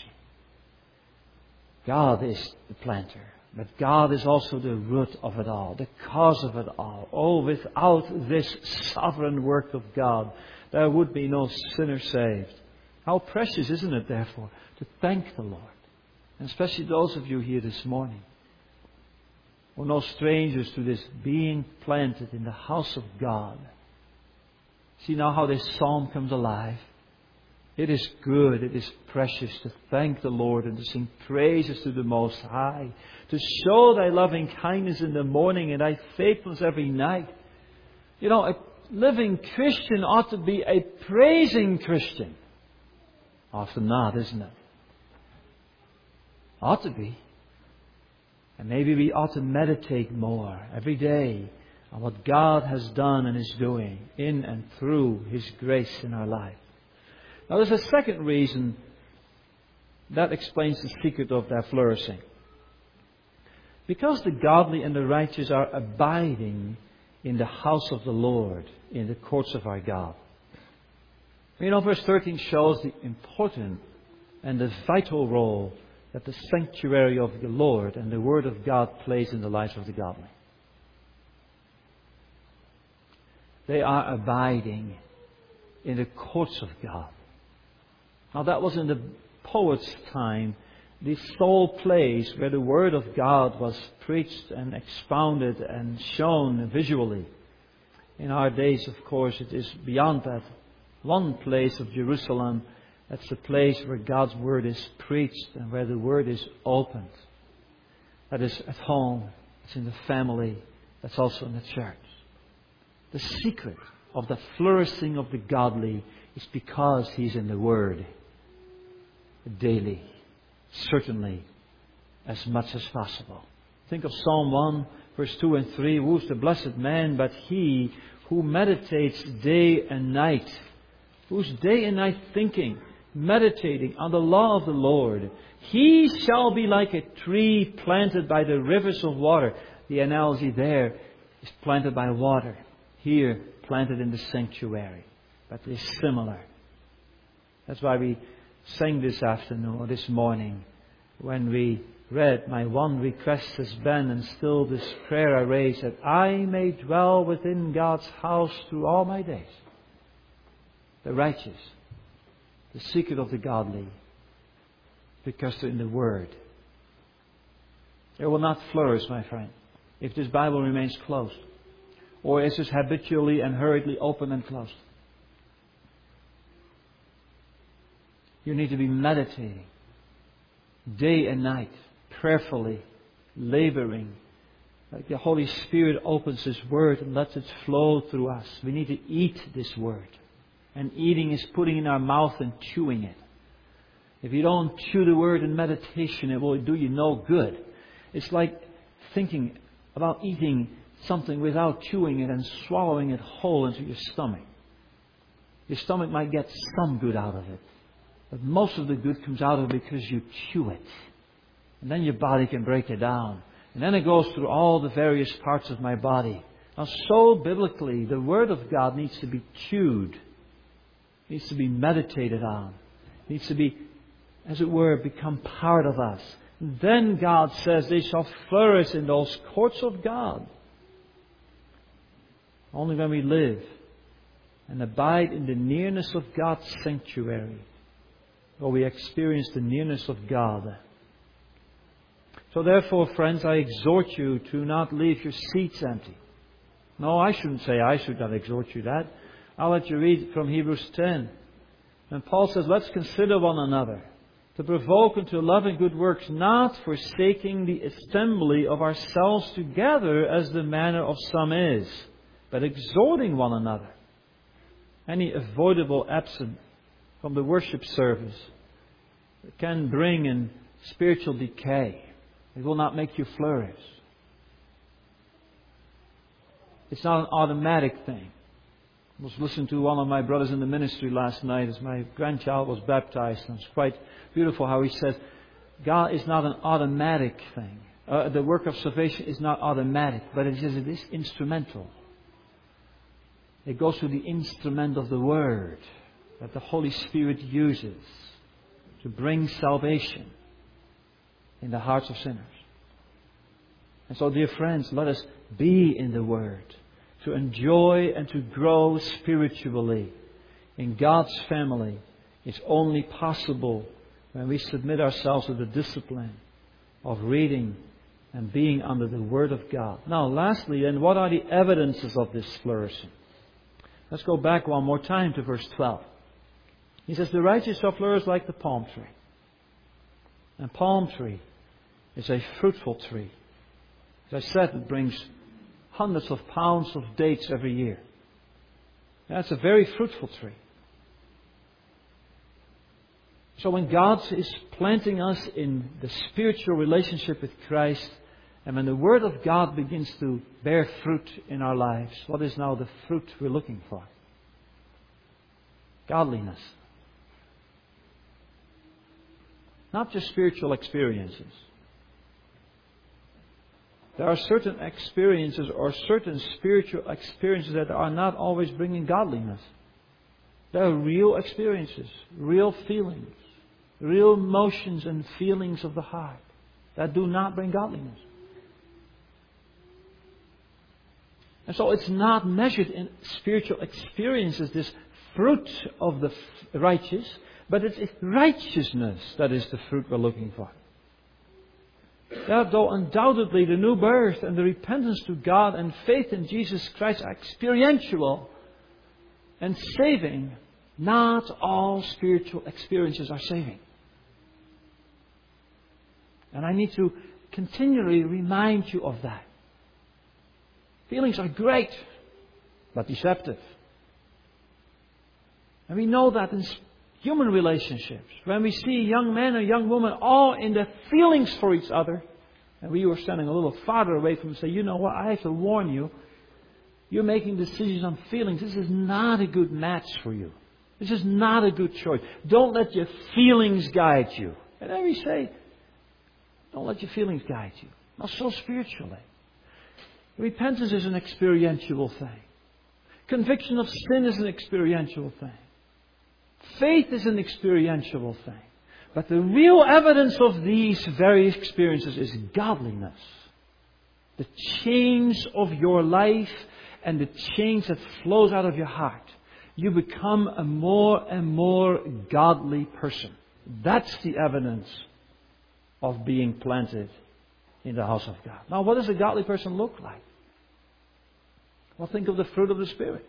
God is the planter, but God is also the root of it all, the cause of it all. Oh, without this sovereign work of God, there would be no sinner saved. How precious, isn't it, therefore, to thank the Lord. And especially those of you here this morning who are no strangers to this being planted in the house of God. See now how this psalm comes alive. It is good, it is precious to thank the Lord and to sing praises to the Most High. To show Thy loving kindness in the morning and Thy faithfulness every night. You know, a living Christian ought to be a praising Christian. Often not, isn't it? Ought to be. And maybe we ought to meditate more every day on what God has done and is doing in and through His grace in our life. Now there's a second reason that explains the secret of their flourishing. Because the godly and the righteous are abiding in the house of the Lord, in the courts of our God. You know, verse thirteen shows the important and the vital role that the sanctuary of the Lord and the Word of God plays in the lives of the godly. They are abiding in the courts of God. Now that was in the poet's time, the sole place where the Word of God was preached and expounded and shown visually. In our days, of course, it is beyond that. One place of Jerusalem, that's the place where God's Word is preached and where the Word is opened. That is at home, it's in the family, that's also in the church. The secret of the flourishing of the godly is because He's in the Word daily, certainly, as much as possible. Think of Psalm one, verse two and three. Who's the blessed man but he who meditates day and night? Who's day and night thinking, meditating on the law of the Lord? He shall be like a tree planted by the rivers of water. The analogy there is planted by water. Here, planted in the sanctuary. But it's similar. That's why we sang this afternoon or this morning when we read, my one request has been, and still this prayer I raise, that I may dwell within God's house through all my days. The righteous, the secret of the godly, because they're in the Word. It will not flourish, my friend, if this Bible remains closed, or is just habitually and hurriedly open and closed. You need to be meditating day and night, prayerfully, laboring. Like the Holy Spirit opens His Word and lets it flow through us. We need to eat this Word. And eating is putting in our mouth and chewing it. If you don't chew the Word in meditation, it will do you no good. It's like thinking about eating something without chewing it and swallowing it whole into your stomach. Your stomach might get some good out of it, but most of the good comes out of it because you chew it. And then your body can break it down. And then it goes through all the various parts of my body. Now, so biblically, the Word of God needs to be chewed. Needs to be meditated on. Needs to be, as it were, become part of us. Then God says they shall flourish in those courts of God. Only when we live and abide in the nearness of God's sanctuary will we experience the nearness of God. So therefore, friends, I exhort you to not leave your seats empty. No, I shouldn't say I should not exhort you that. I'll let you read from Hebrews ten. And Paul says, let's consider one another, to provoke unto love and good works, not forsaking the assembly of ourselves together as the manner of some is, but exhorting one another. Any avoidable absence from the worship service can bring in spiritual decay. It will not make you flourish. It's not an automatic thing. I was listening to one of my brothers in the ministry last night as my grandchild was baptized. And it's quite beautiful how he says, God is not an automatic thing. Uh, the work of salvation is not automatic, but it is, it is instrumental. It goes through the instrument of the Word that the Holy Spirit uses to bring salvation in the hearts of sinners. And so, dear friends, let us be in the Word to enjoy and to grow spiritually in God's family is only possible when we submit ourselves to the discipline of reading and being under the Word of God. Now, lastly, then, what are the evidences of this flourishing? Let's go back one more time to verse twelve. He says, the righteous shall flourish like the palm tree. And palm tree is a fruitful tree. As I said, it brings hundreds of pounds of dates every year. That's a very fruitful tree. So when God is planting us in the spiritual relationship with Christ, and when the Word of God begins to bear fruit in our lives, what is now the fruit we're looking for? Godliness. Not just spiritual experiences. There are certain experiences or certain spiritual experiences that are not always bringing godliness. There are real experiences, real feelings, real emotions and feelings of the heart that do not bring godliness. And so it's not measured in spiritual experiences, this fruit of the righteous, but it's righteousness that is the fruit we're looking for. Though undoubtedly the new birth and the repentance to God and faith in Jesus Christ are experiential and saving, not all spiritual experiences are saving. And I need to continually remind you of that. Feelings are great, but deceptive. And we know that in human relationships. When we see young men and young women all in their feelings for each other, and we were standing a little farther away from them and say, you know what, I have to warn you, you're making decisions on feelings. This is not a good match for you. This is not a good choice. Don't let your feelings guide you. And then we say, don't let your feelings guide you. Not so spiritually. Repentance is an experiential thing. Conviction of sin is an experiential thing. Faith is an experiential thing. But the real evidence of these various experiences is godliness. The change of your life and the change that flows out of your heart. You become a more and more godly person. That's the evidence of being planted in the house of God. Now, what does a godly person look like? Well, think of the fruit of the Spirit.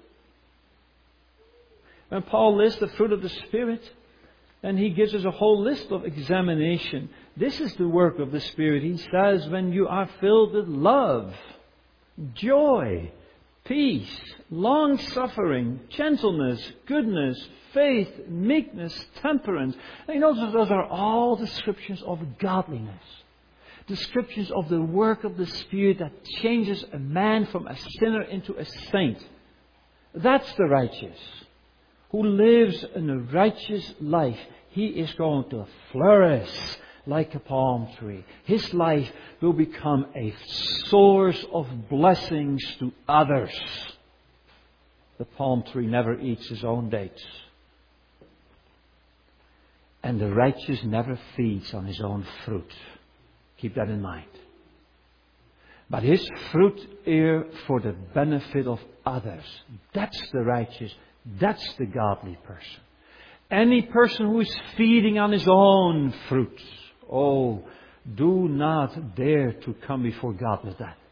When Paul lists the fruit of the Spirit, and he gives us a whole list of examination. This is the work of the Spirit. He says, when you are filled with love, joy, peace, long-suffering, gentleness, goodness, faith, meekness, temperance. And you notice those are all descriptions of godliness. Descriptions of the work of the Spirit that changes a man from a sinner into a saint. That's the righteous. Who lives in a righteous life, he is going to flourish like a palm tree. His life will become a source of blessings to others. The palm tree never eats his own dates. And the righteous never feeds on his own fruit. Keep that in mind. But his fruit is for the benefit of others. That's the righteous. That's the godly person. Any person who is feeding on his own fruit, oh, do not dare to come before God with that.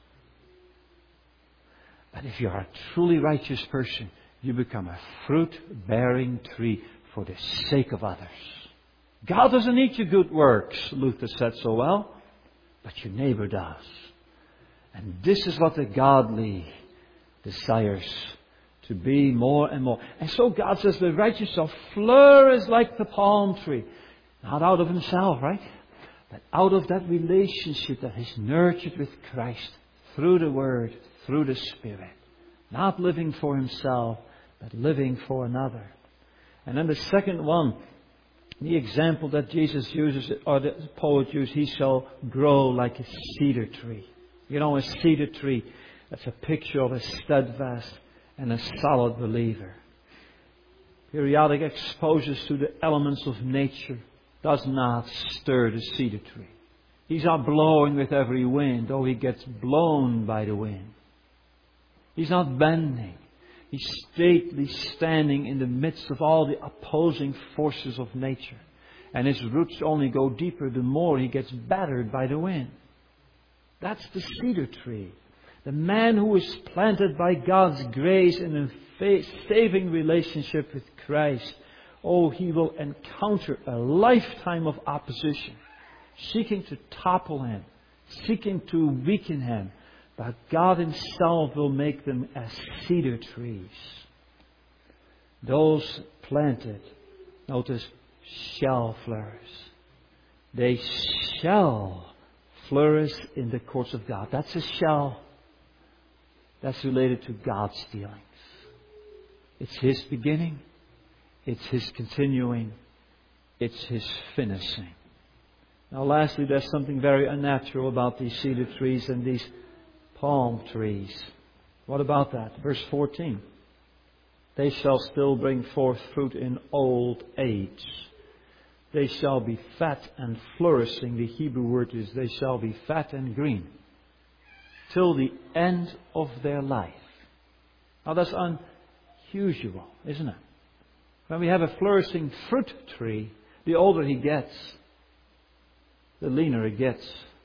But if you are a truly righteous person, you become a fruit-bearing tree for the sake of others. God doesn't need your good works, Luther said so well, but your neighbor does. And this is what the godly desires, to be more and more. And so God says the righteous shall flourish like the palm tree. Not out of himself, right? But out of that relationship that is nurtured with Christ through the Word, through the Spirit. Not living for himself, but living for another. And then the second one, the example that Jesus uses, or the poet uses, he shall grow like a cedar tree. You know, a cedar tree, that's a picture of a steadfast and a solid believer. Periodic exposures to the elements of nature does not stir the cedar tree. He's not blowing with every wind, though he gets blown by the wind. He's not bending. He's stately standing in the midst of all the opposing forces of nature. And his roots only go deeper the more he gets battered by the wind. That's the cedar tree. The man who is planted by God's grace in a saving relationship with Christ, oh, he will encounter a lifetime of opposition, seeking to topple him, seeking to weaken him. But God himself will make them as cedar trees. Those planted, notice, shall flourish. They shall flourish in the courts of God. That's a shall. That's related to God's dealings. It's His beginning. It's His continuing. It's His finishing. Now lastly, there's something very unnatural about these cedar trees and these palm trees. What about that? Verse fourteen. They shall still bring forth fruit in old age. They shall be fat and flourishing. The Hebrew word is they shall be fat and green till the end of their life. Now that's unusual, isn't it? When we have a flourishing fruit tree, the older he gets, the leaner it gets.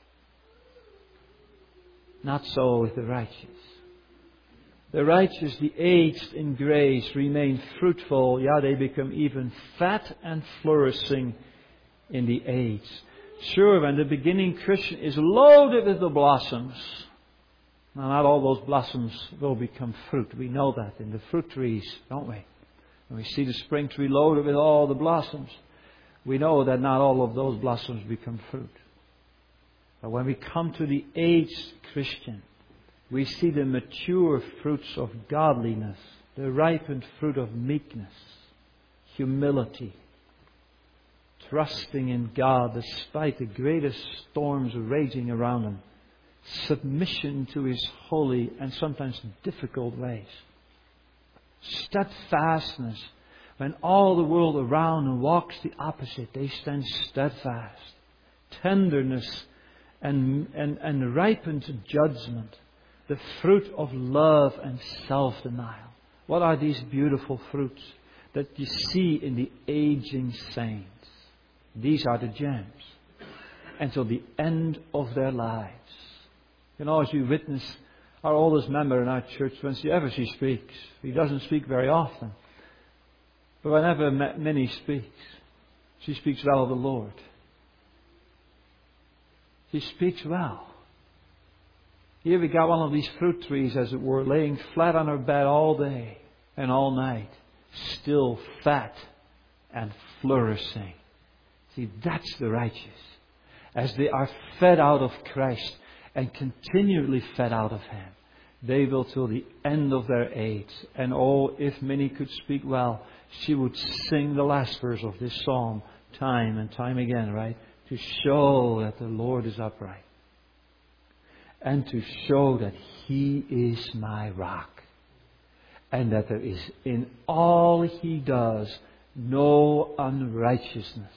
Not so with the righteous. The righteous, the aged in grace, remain fruitful. Yeah, they become even fat and flourishing in the age. Sure, when the beginning Christian is loaded with the blossoms, now not all those blossoms will become fruit. We know that in the fruit trees, don't we? When we see the spring tree loaded with all the blossoms, we know that not all of those blossoms become fruit. But when we come to the aged Christian, we see the mature fruits of godliness, the ripened fruit of meekness, humility, trusting in God despite the greatest storms raging around them, submission to His holy and sometimes difficult ways, steadfastness. When all the world around walks the opposite, they stand steadfast. Tenderness and, and, and ripened judgment. The fruit of love and self-denial. What are these beautiful fruits that you see in the aging saints? These are the gems. Until the end of their lives. You know, as we witness our oldest member in our church, whenever she speaks, he doesn't speak very often. But whenever Minnie speaks, she speaks well of the Lord. She speaks well. Here we got one of these fruit trees, as it were, laying flat on her bed all day and all night. Still fat and flourishing. See, that's the righteous. As they are fed out of Christ and continually fed out of Him, they will till the end of their age. And oh, if Minnie could speak well, she would sing the last verse of this psalm time and time again, right? To show that the Lord is upright. And to show that He is my rock. And that there is in all He does no unrighteousness.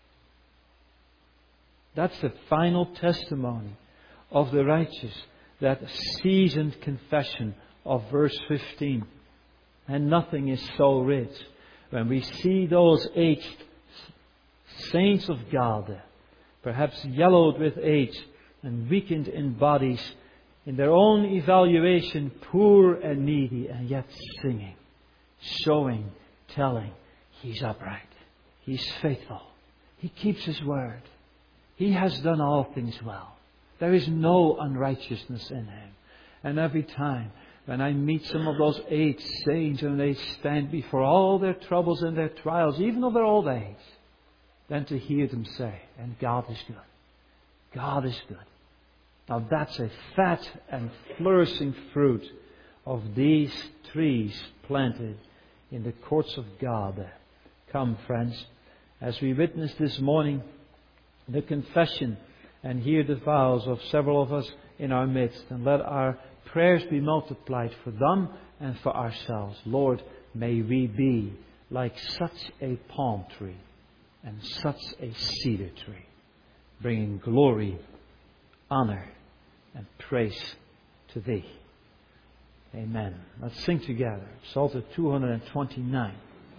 That's the final testimony of the righteous. That seasoned confession of verse fifteen. And nothing is so rich. When we see those aged saints of God, perhaps yellowed with age, and weakened in bodies, in their own evaluation, poor and needy, and yet singing, showing, telling, He's upright, He's faithful, He keeps His word, He has done all things well. There is no unrighteousness in Him. And every time when I meet some of those aged saints and they stand before all their troubles and their trials, even of their old age, then to hear them say, and God is good. God is good. Now that's a fat and flourishing fruit of these trees planted in the courts of God. Come, friends, as we witness this morning the confession and hear the vows of several of us in our midst, and let our prayers be multiplied for them and for ourselves. Lord, may we be like such a palm tree and such a cedar tree, bringing glory, honor, and praise to Thee. Amen. Let's sing together. Psalter two twenty-nine.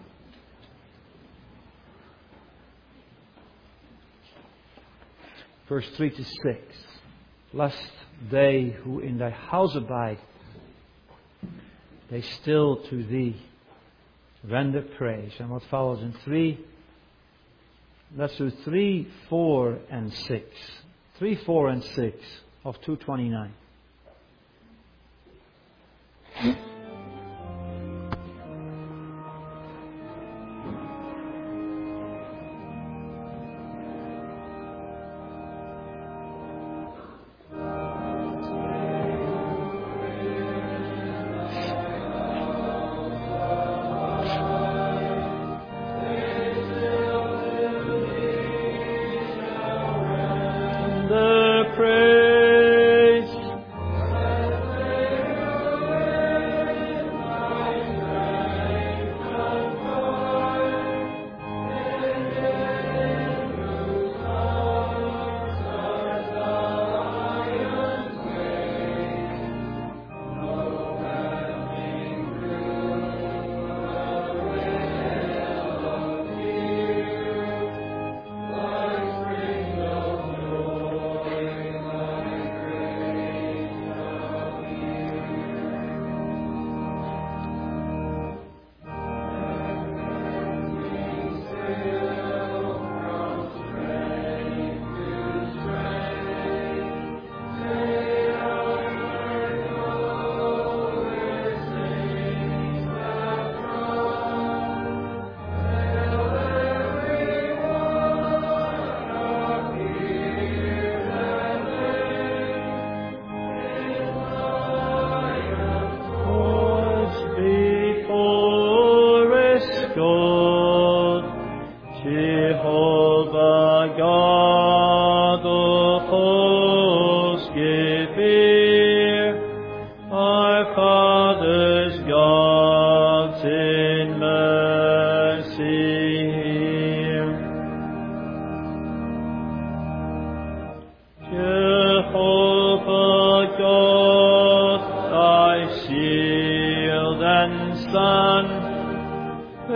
Verse three to six. Blessed they who in Thy house abide, they still to Thee render praise. And what follows in three? Let's do three, four, and six. Three, four, and six of two twenty-nine.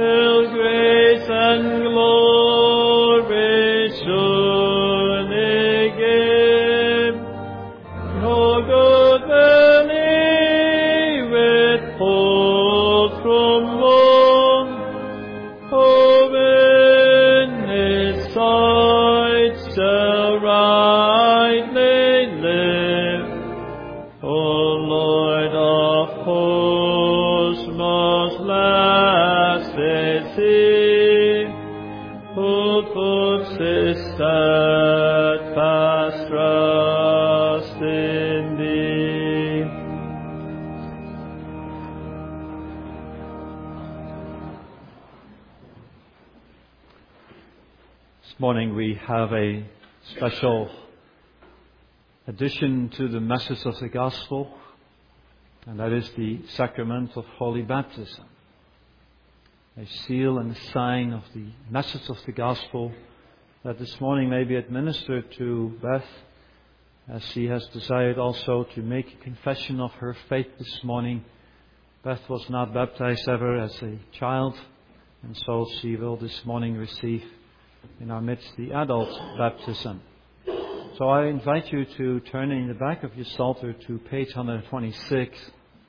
till grace and glory surely give. No good will He withhold from one who in His sight shall rightly live. O Lord of hosts, most blessed is He who puts His steadfast trust in Thee. This morning we have a special addition to the message of the gospel, and that is the sacrament of holy baptism. A seal and a sign of the message of the gospel that this morning may be administered to Beth, as she has desired also to make a confession of her faith this morning. Beth was not baptized ever as a child, and so she will this morning receive in our midst the adult baptism. So I invite you to turn in the back of your Psalter to page one twenty-six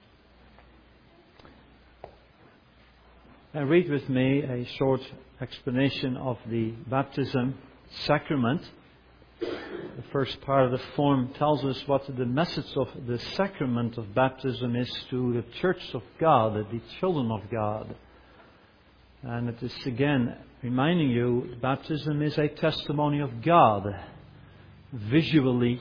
and read with me a short explanation of the baptism sacrament. The first part of the form tells us what the message of the sacrament of baptism is to the church of God, the children of God. And it is again reminding you, baptism is a testimony of God, visually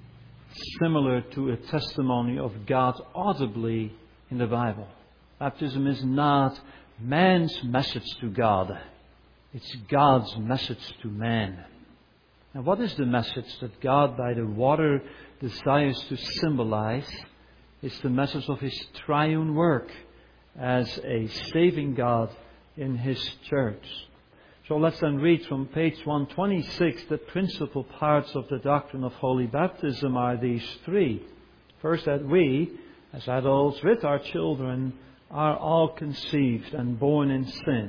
similar to a testimony of God audibly in the Bible. Baptism is not man's message to God. It's God's message to man. And what is the message that God by the water desires to symbolize? It's the message of His triune work as a saving God in His church. So let's then read from page one twenty-six. The principal parts of the doctrine of holy baptism are these three. First, that we, as adults with our children, are all conceived and born in sin,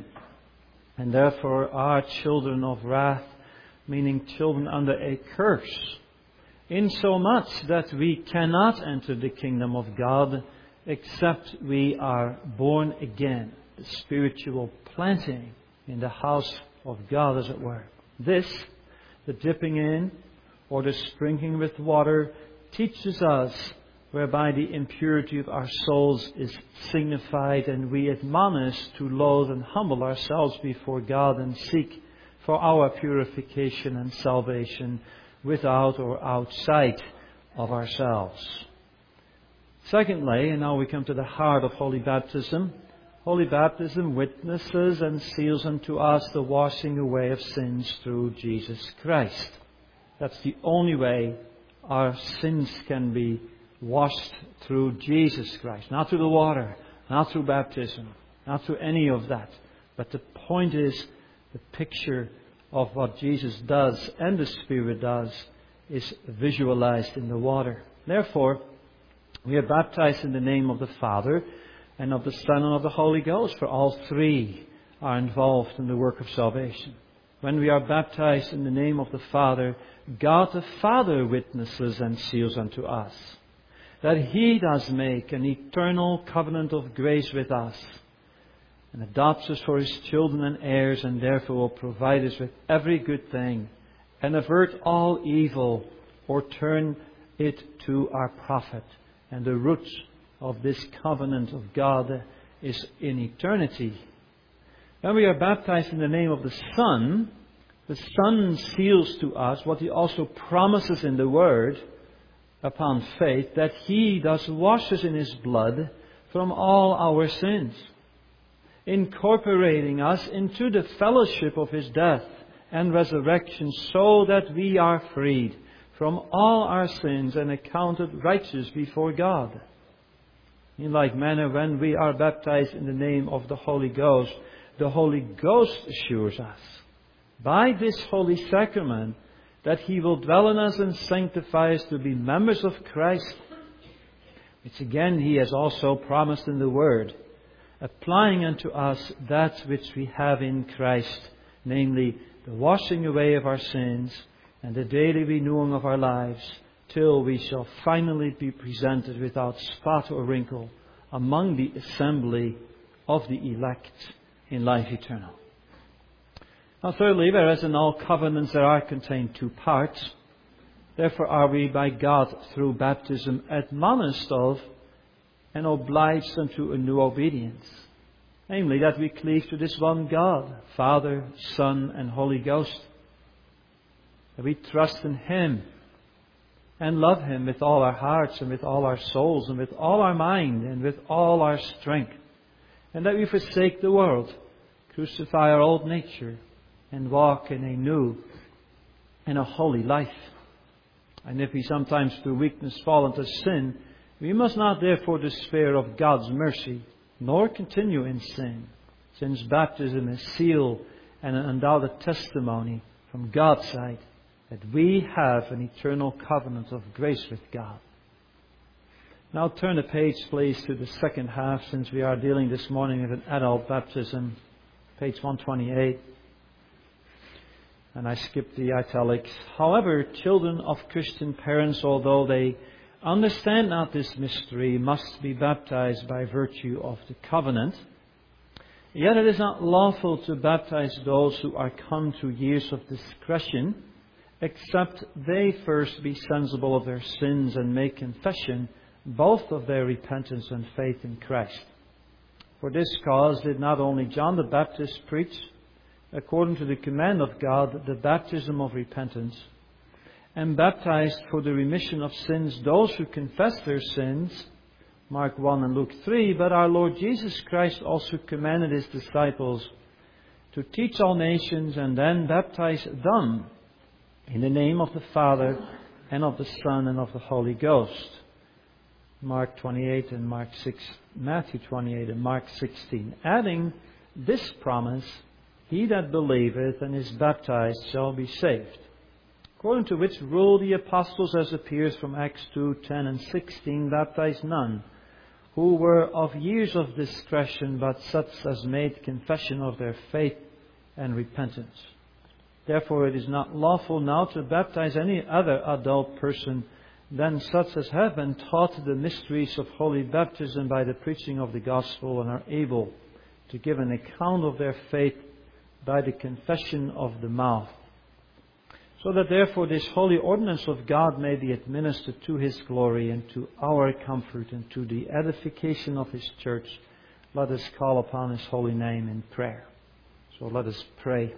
and therefore are children of wrath, meaning children under a curse, insomuch that we cannot enter the kingdom of God except we are born again, the spiritual planting in the house of God, as it were. This, the dipping in or the sprinkling with water, teaches us whereby the impurity of our souls is signified, and we admonish to loathe and humble ourselves before God and seek for our purification and salvation without or outside of ourselves. Secondly, and now we come to the heart of holy baptism. Holy baptism witnesses and seals unto us the washing away of sins through Jesus Christ. That's the only way our sins can be washed, through Jesus Christ. Not through the water, not through baptism, not through any of that. But the point is, the picture of what Jesus does and the Spirit does is visualized in the water. Therefore, we are baptized in the name of the Father and of the Son and of the Holy Ghost, for all three are involved in the work of salvation. When we are baptized in the name of the Father, God the Father witnesses and seals unto us that He does make an eternal covenant of grace with us, and adopts us for His children and heirs, and therefore will provide us with every good thing, and avert all evil, or turn it to our profit. And the root of this covenant of God is in eternity. When we are baptized in the name of the Son, the Son seals to us what He also promises in the Word, upon faith, that He does wash us in His blood from all our sins, incorporating us into the fellowship of His death and resurrection, so that we are freed from all our sins and accounted righteous before God. In like manner, when we are baptized in the name of the Holy Ghost, the Holy Ghost assures us by this holy sacrament that He will dwell in us and sanctify us to be members of Christ, which again He has also promised in the Word. applying unto us that which we have in Christ, namely the washing away of our sins and the daily renewing of our lives, till we shall finally be presented without spot or wrinkle among the assembly of the elect in life eternal. Now thirdly, whereas in all covenants there are contained two parts, therefore are we by God through baptism admonished of and obliged unto a new obedience. Namely, that we cleave to this one God, Father, Son, and Holy Ghost. That we trust in Him and love Him with all our hearts and with all our souls and with all our mind and with all our strength. And that we forsake the world, crucify our old nature, and walk in a new and a holy life. And if we sometimes through weakness fall into sin, we must not therefore despair of God's mercy, nor continue in sin, since baptism is seal and an undoubted testimony from God's side that we have an eternal covenant of grace with God. Now turn the page, please, to the second half, since we are dealing this morning with an adult baptism. Page one twenty-eight. And I skipped the italics. However, children of Christian parents, although they understand not this mystery, must be baptized by virtue of the covenant. Yet it is not lawful to baptize those who are come to years of discretion, except they first be sensible of their sins and make confession both of their repentance and faith in Christ. For this cause did not only John the Baptist preach, according to the command of God, the baptism of repentance, and baptized for the remission of sins those who confess their sins, Mark one and Luke three, but our Lord Jesus Christ also commanded His disciples to teach all nations and then baptize them in the name of the Father and of the Son and of the Holy Ghost. Mark twenty-eight and Mark six, Matthew twenty-eight and Mark sixteen, adding this promise, he that believeth and is baptized shall be saved. According to which rule the apostles, as appears from Acts two, ten and sixteen, baptized none, who were of years of discretion, but such as made confession of their faith and repentance. Therefore it is not lawful now to baptize any other adult person than such as have been taught the mysteries of holy baptism by the preaching of the gospel, and are able to give an account of their faith by the confession of the mouth. So that therefore this holy ordinance of God may be administered to His glory and to our comfort and to the edification of His church, let us call upon His holy name in prayer. So let us pray.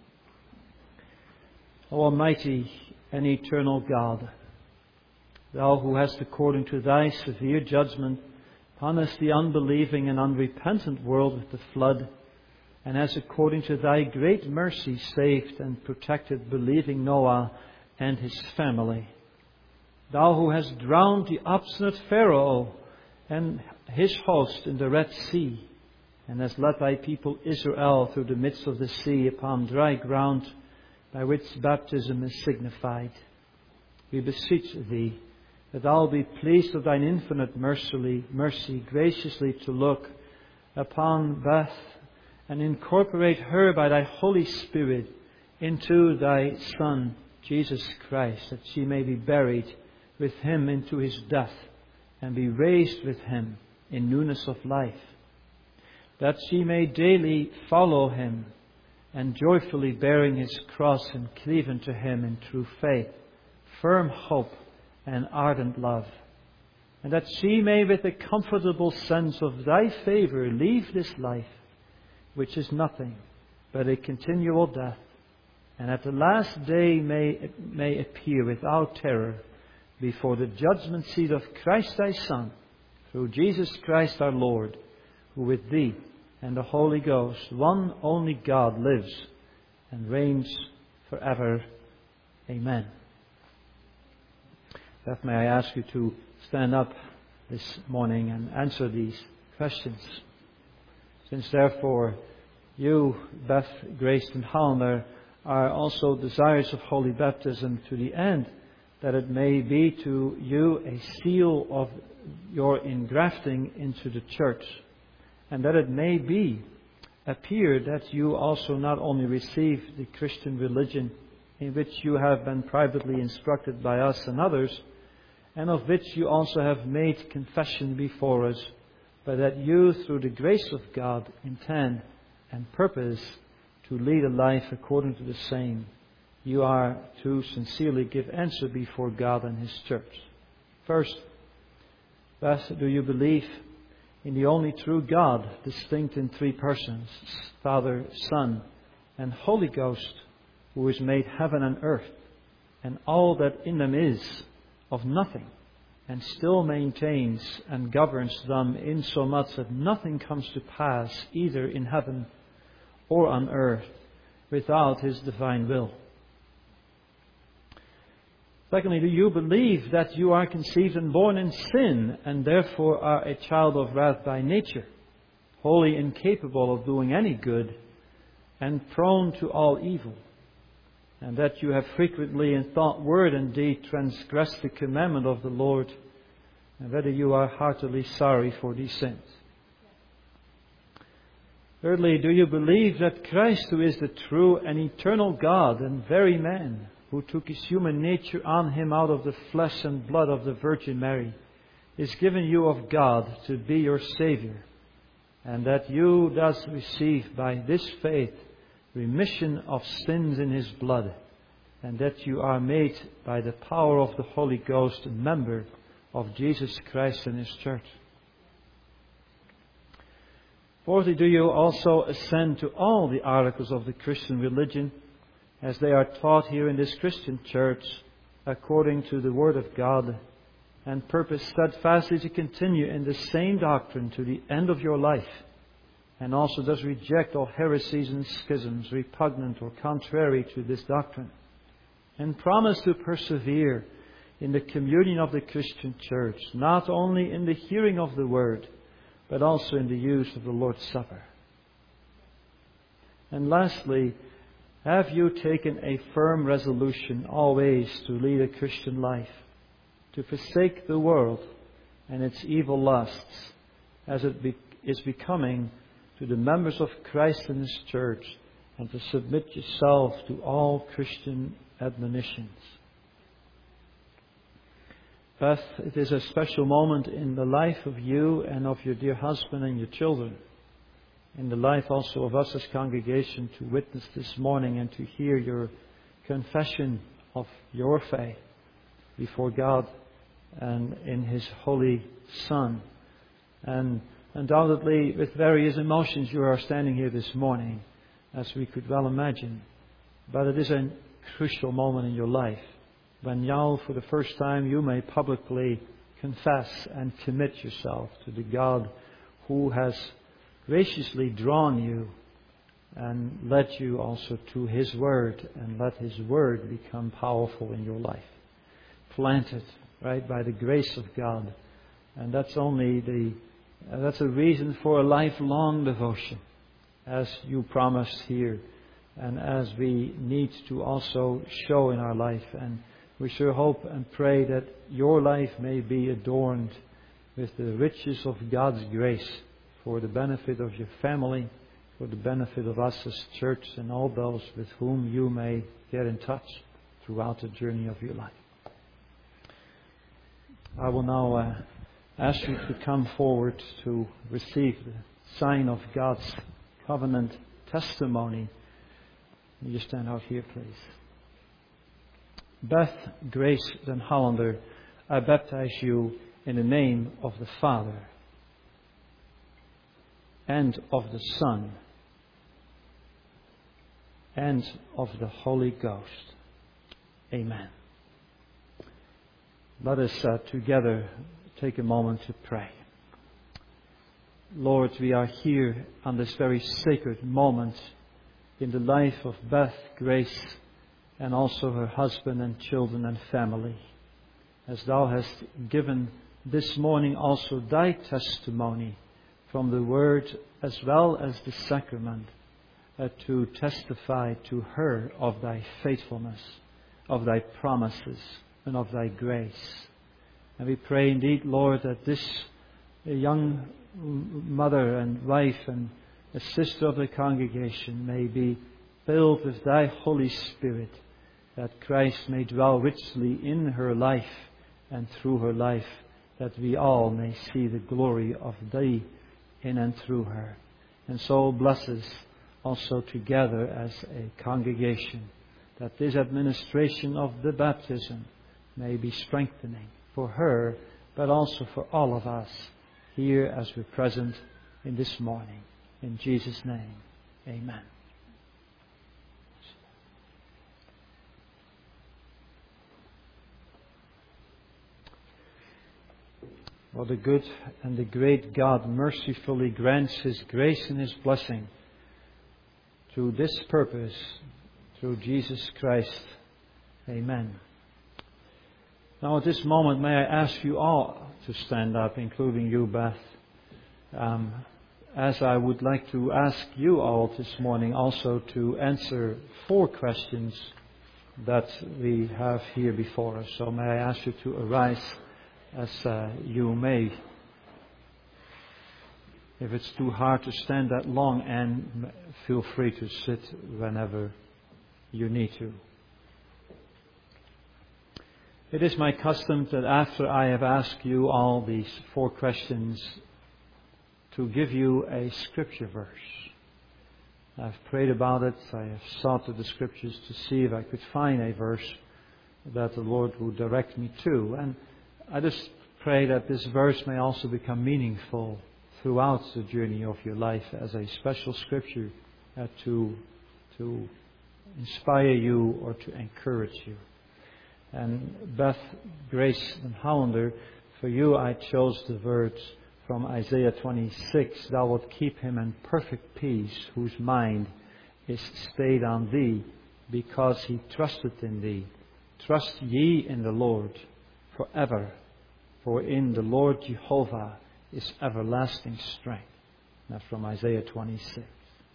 O Almighty and eternal God, Thou who hast, according to Thy severe judgment, punished the unbelieving and unrepentant world with the flood, and has, according to Thy great mercy, saved and protected believing Noah and his family. Thou who hast drowned the obstinate Pharaoh and his host in the Red Sea, and hast led Thy people Israel through the midst of the sea upon dry ground, by which baptism is signified. We beseech Thee that Thou be pleased of Thine infinite mercy, mercy graciously to look upon Beth and incorporate her by Thy Holy Spirit into Thy Son, Jesus Christ, that she may be buried with Him into His death and be raised with Him in newness of life, that she may daily follow Him and joyfully bearing His cross and cleave unto Him in true faith, firm hope, and ardent love, and that she may with a comfortable sense of Thy favour leave this life, which is nothing but a continual death, and at the last day may, may appear without terror before the judgment seat of Christ Thy Son, through Jesus Christ our Lord, who with Thee and the Holy Ghost, one only God, lives and reigns forever. Amen. Beth, may I ask you to stand up this morning and answer these questions. Since therefore you, Beth, Grace, and Halmer, are also desirous of holy baptism, to the end that it may be to you a seal of your engrafting into the church, and that it may be appear that you also not only receive the Christian religion in which you have been privately instructed by us and others, and of which you also have made confession before us, but that you, through the grace of God, intend and purpose to lead a life according to the same. You are to sincerely give answer before God and His church. First, Beth, do you believe in the only true God, distinct in three persons, Father, Son, and Holy Ghost, who has made heaven and earth, and all that in them is, of nothing, and still maintains and governs them insomuch that nothing comes to pass either in heaven or on earth without His divine will? Secondly, do you believe that you are conceived and born in sin, and therefore are a child of wrath by nature, wholly incapable of doing any good, and prone to all evil, and that you have frequently in thought, word, and deed transgressed the commandment of the Lord, and whether you are heartily sorry for these sins? Thirdly, do you believe that Christ, who is the true and eternal God and very man, who took His human nature on Him out of the flesh and blood of the Virgin Mary, is given you of God to be your Saviour, and that you thus receive by this faith remission of sins in His blood, and that you are made by the power of the Holy Ghost a member of Jesus Christ and His church? Fourthly, do you also assent to all the articles of the Christian religion as they are taught here in this Christian church according to the Word of God, and purpose steadfastly to continue in the same doctrine to the end of your life, and also does reject all heresies and schisms repugnant or contrary to this doctrine, and promise to persevere in the communion of the Christian church, not only in the hearing of the Word, but also in the use of the Lord's Supper? And lastly, have you taken a firm resolution always to lead a Christian life, to forsake the world and its evil lusts, as it be, is becoming to the members of Christ and His church, and to submit yourself to all Christian admonitions? Beth, it is a special moment in the life of you and of your dear husband and your children, in the life also of us as congregation, to witness this morning and to hear your confession of your faith before God and in His Holy Son. And undoubtedly, with various emotions, you are standing here this morning, as we could well imagine. But it is a crucial moment in your life, when now, for the first time, you may publicly confess and commit yourself to the God who has graciously drawn you and led you also to His Word, and let His Word become powerful in your life. Planted, right, by the grace of God. And that's only the, uh, that's a reason for a lifelong devotion, as you promised here, and as we need to also show in our life. And we sure hope and pray that your life may be adorned with the riches of God's grace, for the benefit of your family, for the benefit of us as church, and all those with whom you may get in touch throughout the journey of your life. I will now uh, ask you to come forward to receive the sign of God's covenant testimony. Will you stand out here, please? Beth Grace Den Hollander, I baptize you in the name of the Father, and of the Son, and of the Holy Ghost. Amen. Let us uh, together take a moment to pray. Lord, we are here on this very sacred moment in the life of Beth Grace, and also her husband and children and family, as Thou hast given this morning also Thy testimony from the Word as well as the sacrament, uh, to testify to her of Thy faithfulness, of Thy promises, and of Thy grace. And we pray indeed, Lord, that this a young mother and wife and a sister of the congregation may be filled with Thy Holy Spirit, that Christ may dwell richly in her life and through her life, that we all may see the glory of Thee in and through her. And so bless us also together as a congregation, that this administration of the baptism may be strengthening for her, but also for all of us here as we're present in this morning. In Jesus' name, amen. For the good and the great God mercifully grants His grace and His blessing to this purpose through Jesus Christ. Amen. Now at this moment, may I ask you all to stand up, including you, Beth, um, as I would like to ask you all this morning also to answer four questions that we have here before us. So may I ask you to arise as uh, you may. If it's too hard to stand that long, and feel free to sit whenever you need to. It is my custom that after I have asked you all these four questions, to give you a scripture verse. I've prayed about it. I have sought the scriptures to see if I could find a verse that the Lord would direct me to. And I just pray that this verse may also become meaningful throughout the journey of your life as a special scripture uh, to, to inspire you or to encourage you. And Beth, Grace and Hollander, for you I chose the words from Isaiah twenty-six. Thou wilt keep him in perfect peace, whose mind is stayed on Thee, because he trusteth in Thee. Trust ye in the Lord forever, for in the Lord Jehovah is everlasting strength. That's from Isaiah twenty-six.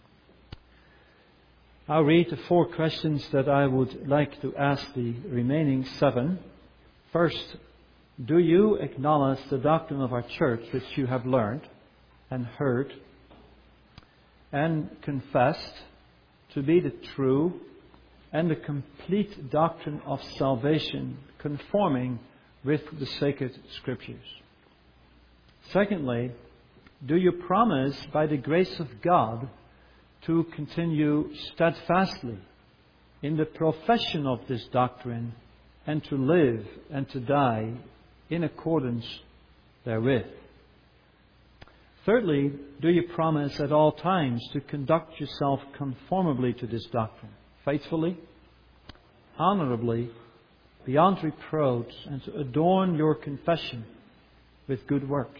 I'll read the four questions that I would like to ask the remaining seven. First, do you acknowledge the doctrine of our church which you have learned and heard and confessed to be the true and the complete doctrine of salvation, conforming with the sacred Scriptures? Secondly, do you promise by the grace of God to continue steadfastly in the profession of this doctrine and to live and to die in accordance therewith? Thirdly, do you promise at all times to conduct yourself conformably to this doctrine, faithfully, honorably, beyond reproach, and to adorn your confession with good works?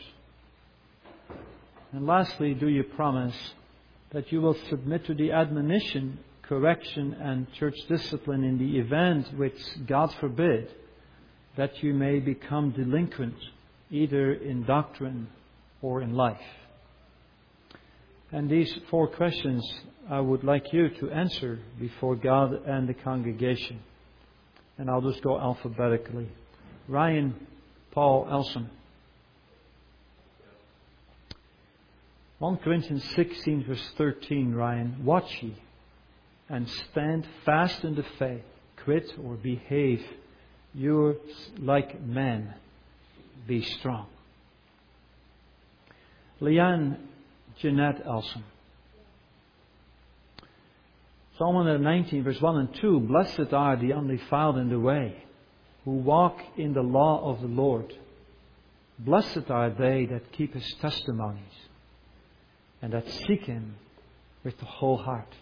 And lastly, do you promise that you will submit to the admonition, correction, and church discipline in the event which, God forbid, that you may become delinquent either in doctrine or in life? And these four questions I would like you to answer before God and the congregation. And I'll just go alphabetically. Ryan Paul Elson. First Corinthians sixteen verse thirteen, Ryan. Watch ye and stand fast in the faith. Quit or behave yours like men. Be strong. Leanne Jeanette Elson. Psalm one nineteen verse one and two. Blessed are the undefiled in the way, who walk in the law of the Lord. Blessed are they that keep His testimonies, and that seek Him with the whole heart.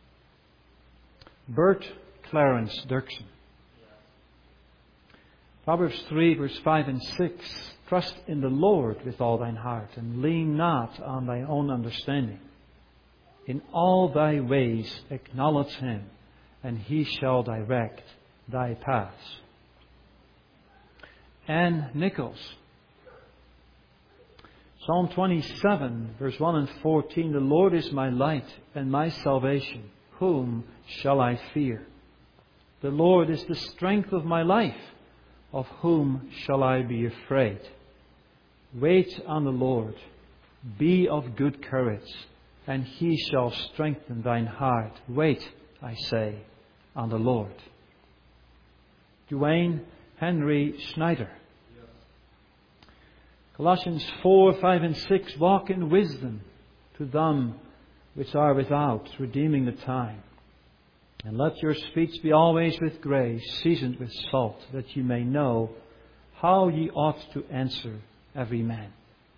Bert Clarence Dirksen. Proverbs three verse five and six. Trust in the Lord with all thine heart, and lean not on thy own understanding. In all thy ways acknowledge Him, and He shall direct thy paths. Ann Nichols. Psalm twenty-seven, verse one and fourteen. The Lord is my light and my salvation. Whom shall I fear? The Lord is the strength of my life. Of whom shall I be afraid? Wait on the Lord. Be of good courage, and He shall strengthen thine heart. Wait, I say, on the Lord. Dwayne Henry Schneider. Colossians four, five and six. Walk in wisdom to them which are without, redeeming the time. And let your speech be always with grace, seasoned with salt, that ye may know how ye ought to answer every man.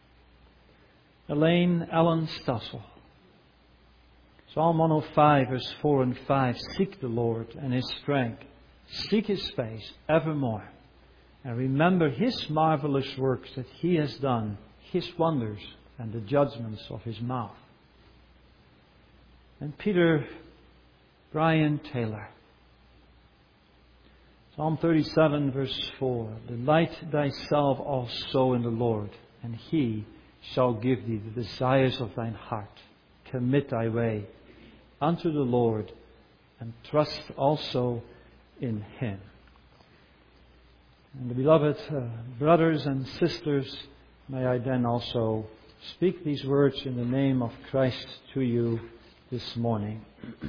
Elaine Ellen Stossel. Psalm one oh five, verse four and five. Seek the Lord and His strength. Seek His face evermore. And remember His marvelous works that He has done, His wonders and the judgments of His mouth. And Peter Brian Taylor. Psalm thirty-seven, verse four. Delight thyself also in the Lord, and He shall give thee the desires of thine heart. Commit thy way unto the Lord, and trust also in Him. And the beloved uh, brothers and sisters, may I then also speak these words in the name of Christ to you this morning.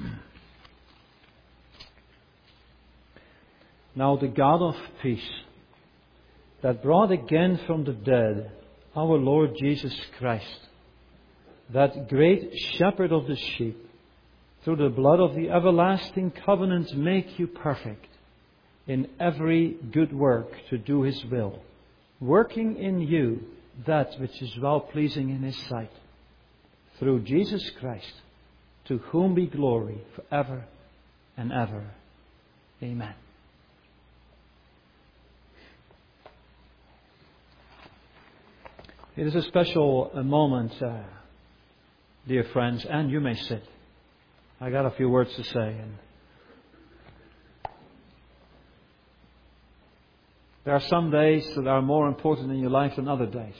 Now the God of peace, that brought again from the dead our Lord Jesus Christ, that great shepherd of the sheep, through the blood of the everlasting covenant make you perfect in every good work to do His will, working in you that which is well-pleasing in His sight, through Jesus Christ, to whom be glory forever and ever. Amen. It is a special uh, moment, uh, dear friends, and you may sit. I got a few words to say. And there are some days that are more important in your life than other days.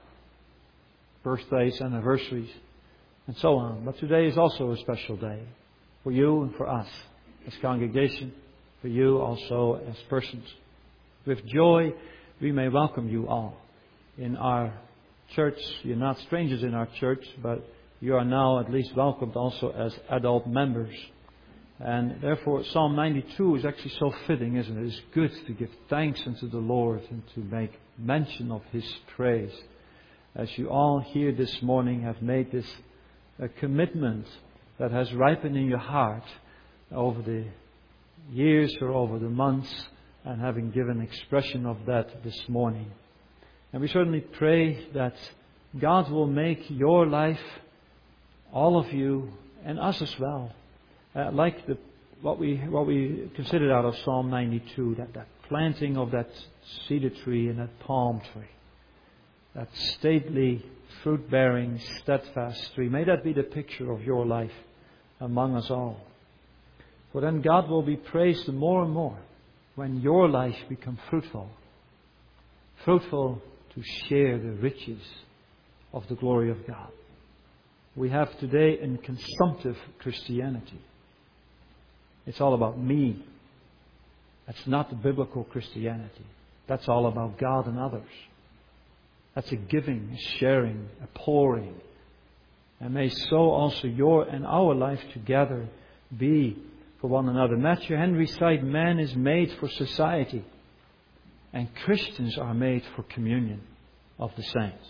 Birthdays, anniversaries, and so on. But today is also a special day for you and for us as congregation, for you also as persons. With joy, we may welcome you all in our church. You're not strangers in our church, but you are now at least welcomed also as adult members. And therefore Psalm ninety-two is actually so fitting, isn't it? It's good to give thanks unto the Lord and to make mention of His praise. As you all here this morning have made this a commitment that has ripened in your heart over the years or over the months, and having given expression of that this morning. And we certainly pray that God will make your life, all of you, and us as well, uh, like the, what we what we considered out of Psalm ninety-two, that, that planting of that cedar tree and that palm tree, that stately, fruit-bearing, steadfast tree. May that be the picture of your life among us all. For then God will be praised more and more when your life becomes fruitful. Fruitful to share the riches of the glory of God. We have today a consumptive Christianity. It's all about me. That's not the biblical Christianity. That's all about God and others. That's a giving, a sharing, a pouring. And may so also your and our life together be for one another. Matthew Henry said, man is made for society, and Christians are made for communion of the saints.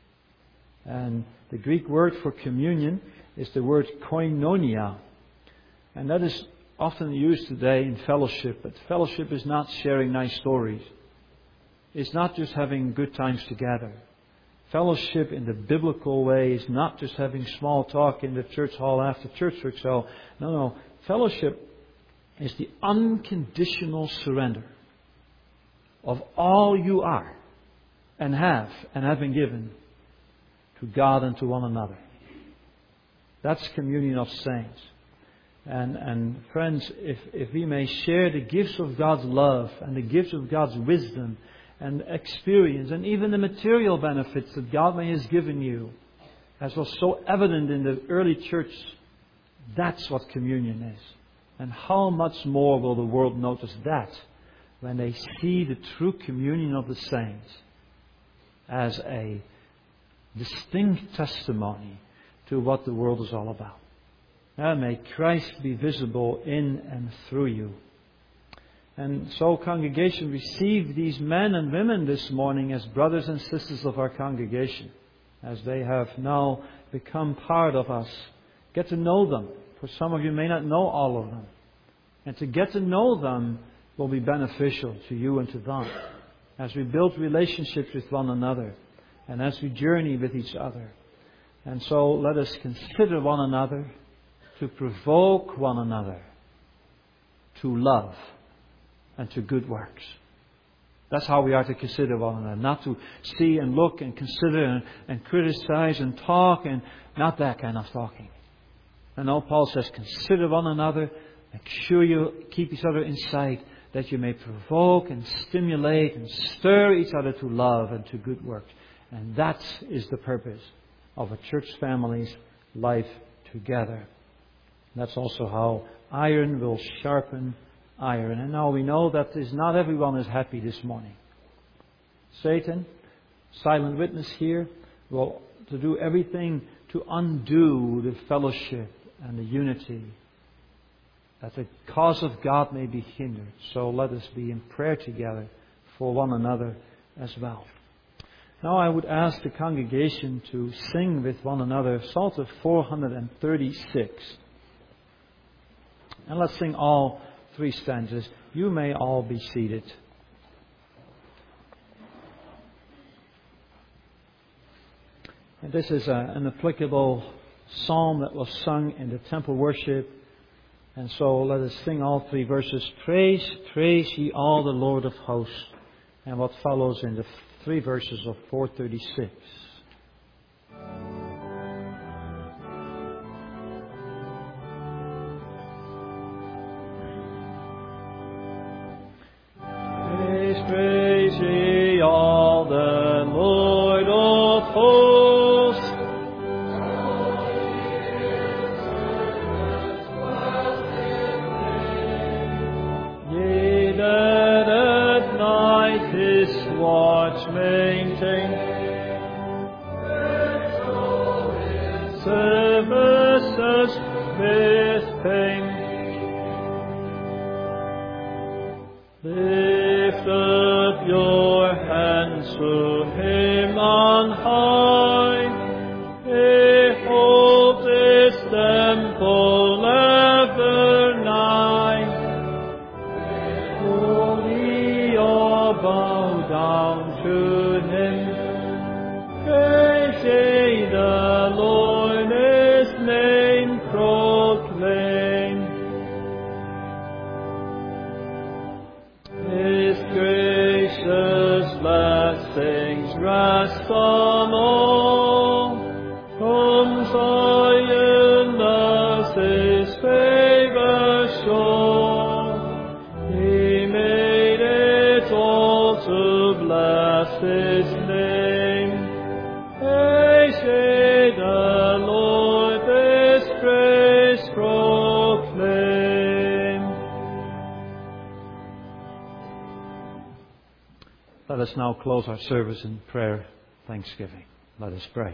And the Greek word for communion is the word koinonia. And that is often used today in fellowship. But fellowship is not sharing nice stories. It's not just having good times together. Fellowship in the biblical way is not just having small talk in the church hall after church work. So, no, no. Fellowship is the unconditional surrender of all you are and have and have been given to God and to one another. That's communion of saints. And, and friends, if, if we may share the gifts of God's love and the gifts of God's wisdom and experience and even the material benefits that God may has given you, as was so evident in the early church, that's what communion is. And how much more will the world notice that when they see the true communion of the saints as a distinct testimony to what the world is all about. And may Christ be visible in and through you. And so, congregation, receive these men and women this morning as brothers and sisters of our congregation, as they have now become part of us. Get to know them. For some of you may not know all of them. And to get to know them will be beneficial to you and to them as we build relationships with one another and as we journey with each other. And so let us consider one another, to provoke one another to love and to good works. That's how we are to consider one another. Not to see and look and consider and, and criticize and talk, and not that kind of talking. And now Paul says, consider one another. Make sure you keep each other in sight, that you may provoke and stimulate and stir each other to love and to good works. And that is the purpose of a church family's life together. That's also how iron will sharpen iron. And now we know that is not everyone is happy this morning. Satan, silent witness here, will to do everything to undo the fellowship and the unity, that the cause of God may be hindered. So let us be in prayer together for one another as well. Now I would ask the congregation to sing with one another Psalter four thirty-six. And let's sing all three stanzas. You may all be seated. And this is a, an applicable psalm that was sung in the temple worship. And so let us sing all three verses. Praise, praise ye all the Lord of hosts. And what follows in the three verses of four thirty-six. Praise, praise ye all the Lord of hosts. Ye that at night His watch maintain, services with pain. Lift up your hands to Him on high. Behold His temple ever nigh. Holy all bow down to Him. Praise ye the Lord, His name proclaim. His gracious blessings rest on all. From Zion does His favor show. He made it all to bless His name. Praise ye the Lord, His praise proclaim. Let us now close our service in prayer, thanksgiving. Let us pray.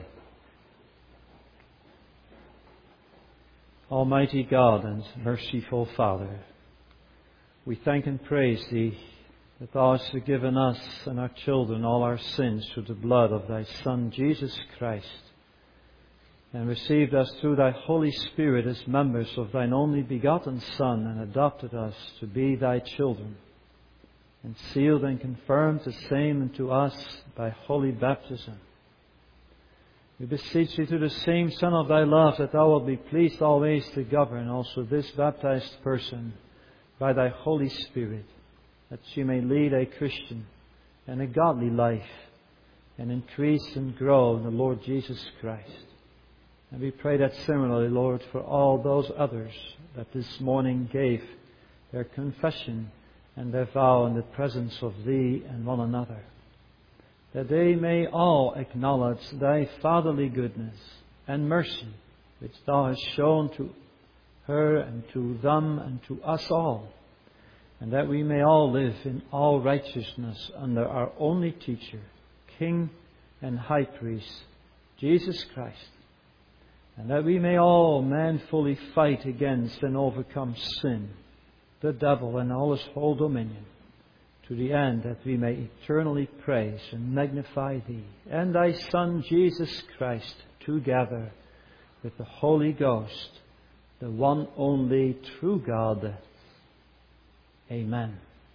Almighty God and merciful Father, we thank and praise Thee that Thou hast forgiven us and our children all our sins through the blood of Thy Son, Jesus Christ, and received us through Thy Holy Spirit as members of Thine only begotten Son, and adopted us to be Thy children, and sealed and confirmed the same unto us by holy baptism. We beseech Thee through the same Son of Thy love, that Thou wilt be pleased always to govern also this baptized person by Thy Holy Spirit, that she may lead a Christian and a godly life, and increase and grow in the Lord Jesus Christ. And we pray that similarly, Lord, for all those others that this morning gave their confession and their vow in the presence of Thee and one another, that they may all acknowledge Thy fatherly goodness and mercy, which Thou hast shown to her and to them and to us all, and that we may all live in all righteousness under our only teacher, King and High Priest, Jesus Christ, and that we may all manfully fight against and overcome sin, the devil, and all his whole dominion, to the end that we may eternally praise and magnify Thee and Thy Son, Jesus Christ, together with the Holy Ghost, the one only true God. Amen.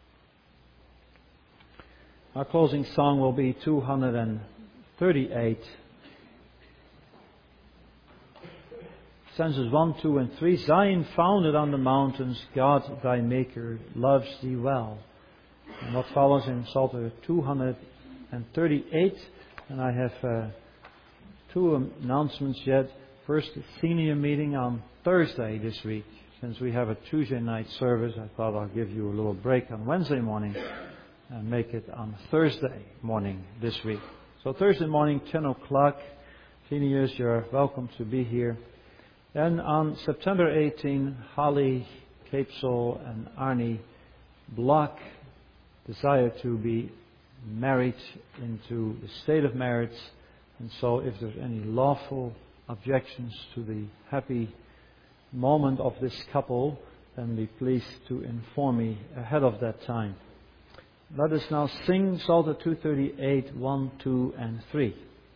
Our closing song will be two hundred thirty-eight. Stanzas one, two, and three. Zion founded on the mountains, God Thy Maker loves Thee well. And what follows in Psalter two hundred thirty-eight. And I have uh, two announcements yet. First, the senior meeting on Thursday this week. Since we have a Tuesday night service, I thought I'll give you a little break on Wednesday morning and make it on Thursday morning this week. So Thursday morning, ten o'clock. Seniors, you're welcome to be here. Then on September eighteenth, Holly Capesol and Arnie Block desire to be married into the state of marriage. And so if there's any lawful objections to the happy moment of this couple, then be pleased to inform me ahead of that time. Let us now sing Psalter two thirty-eight, one, two, and three.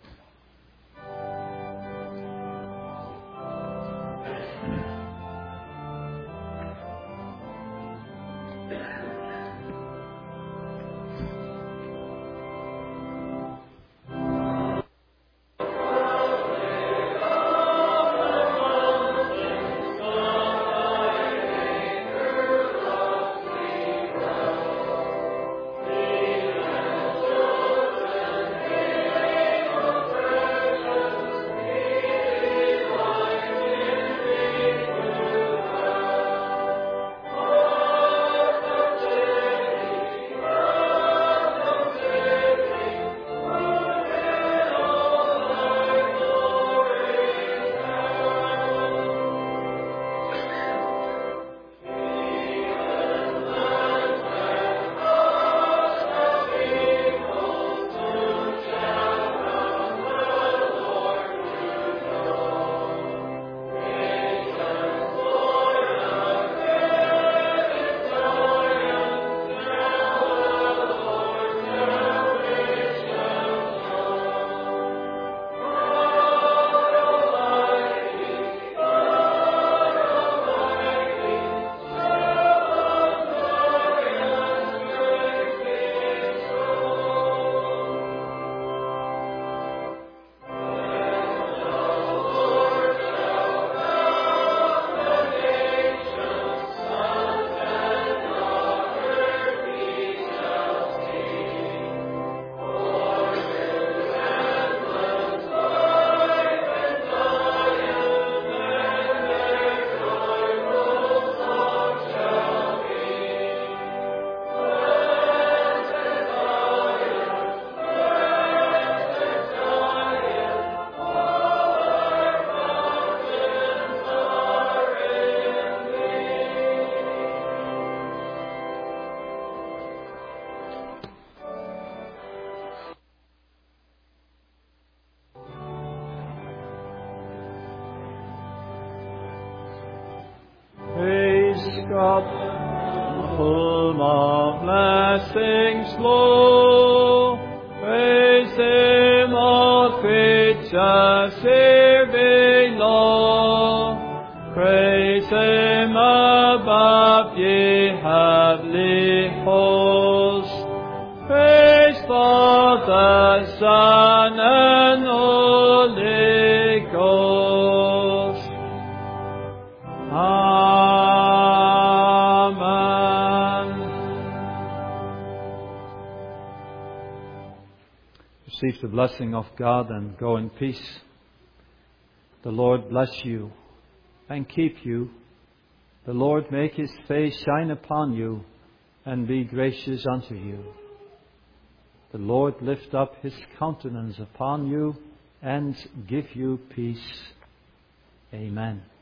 God, full of blessings flow. Praise Him, all creatures here below. Praise Him above, ye heavenly hosts. Praise Father, Son, and Holy Ghost. Amen. Receive the blessing of God and go in peace. The Lord bless you and keep you. The Lord make His face shine upon you and be gracious unto you. The Lord lift up His countenance upon you and give you peace. Amen.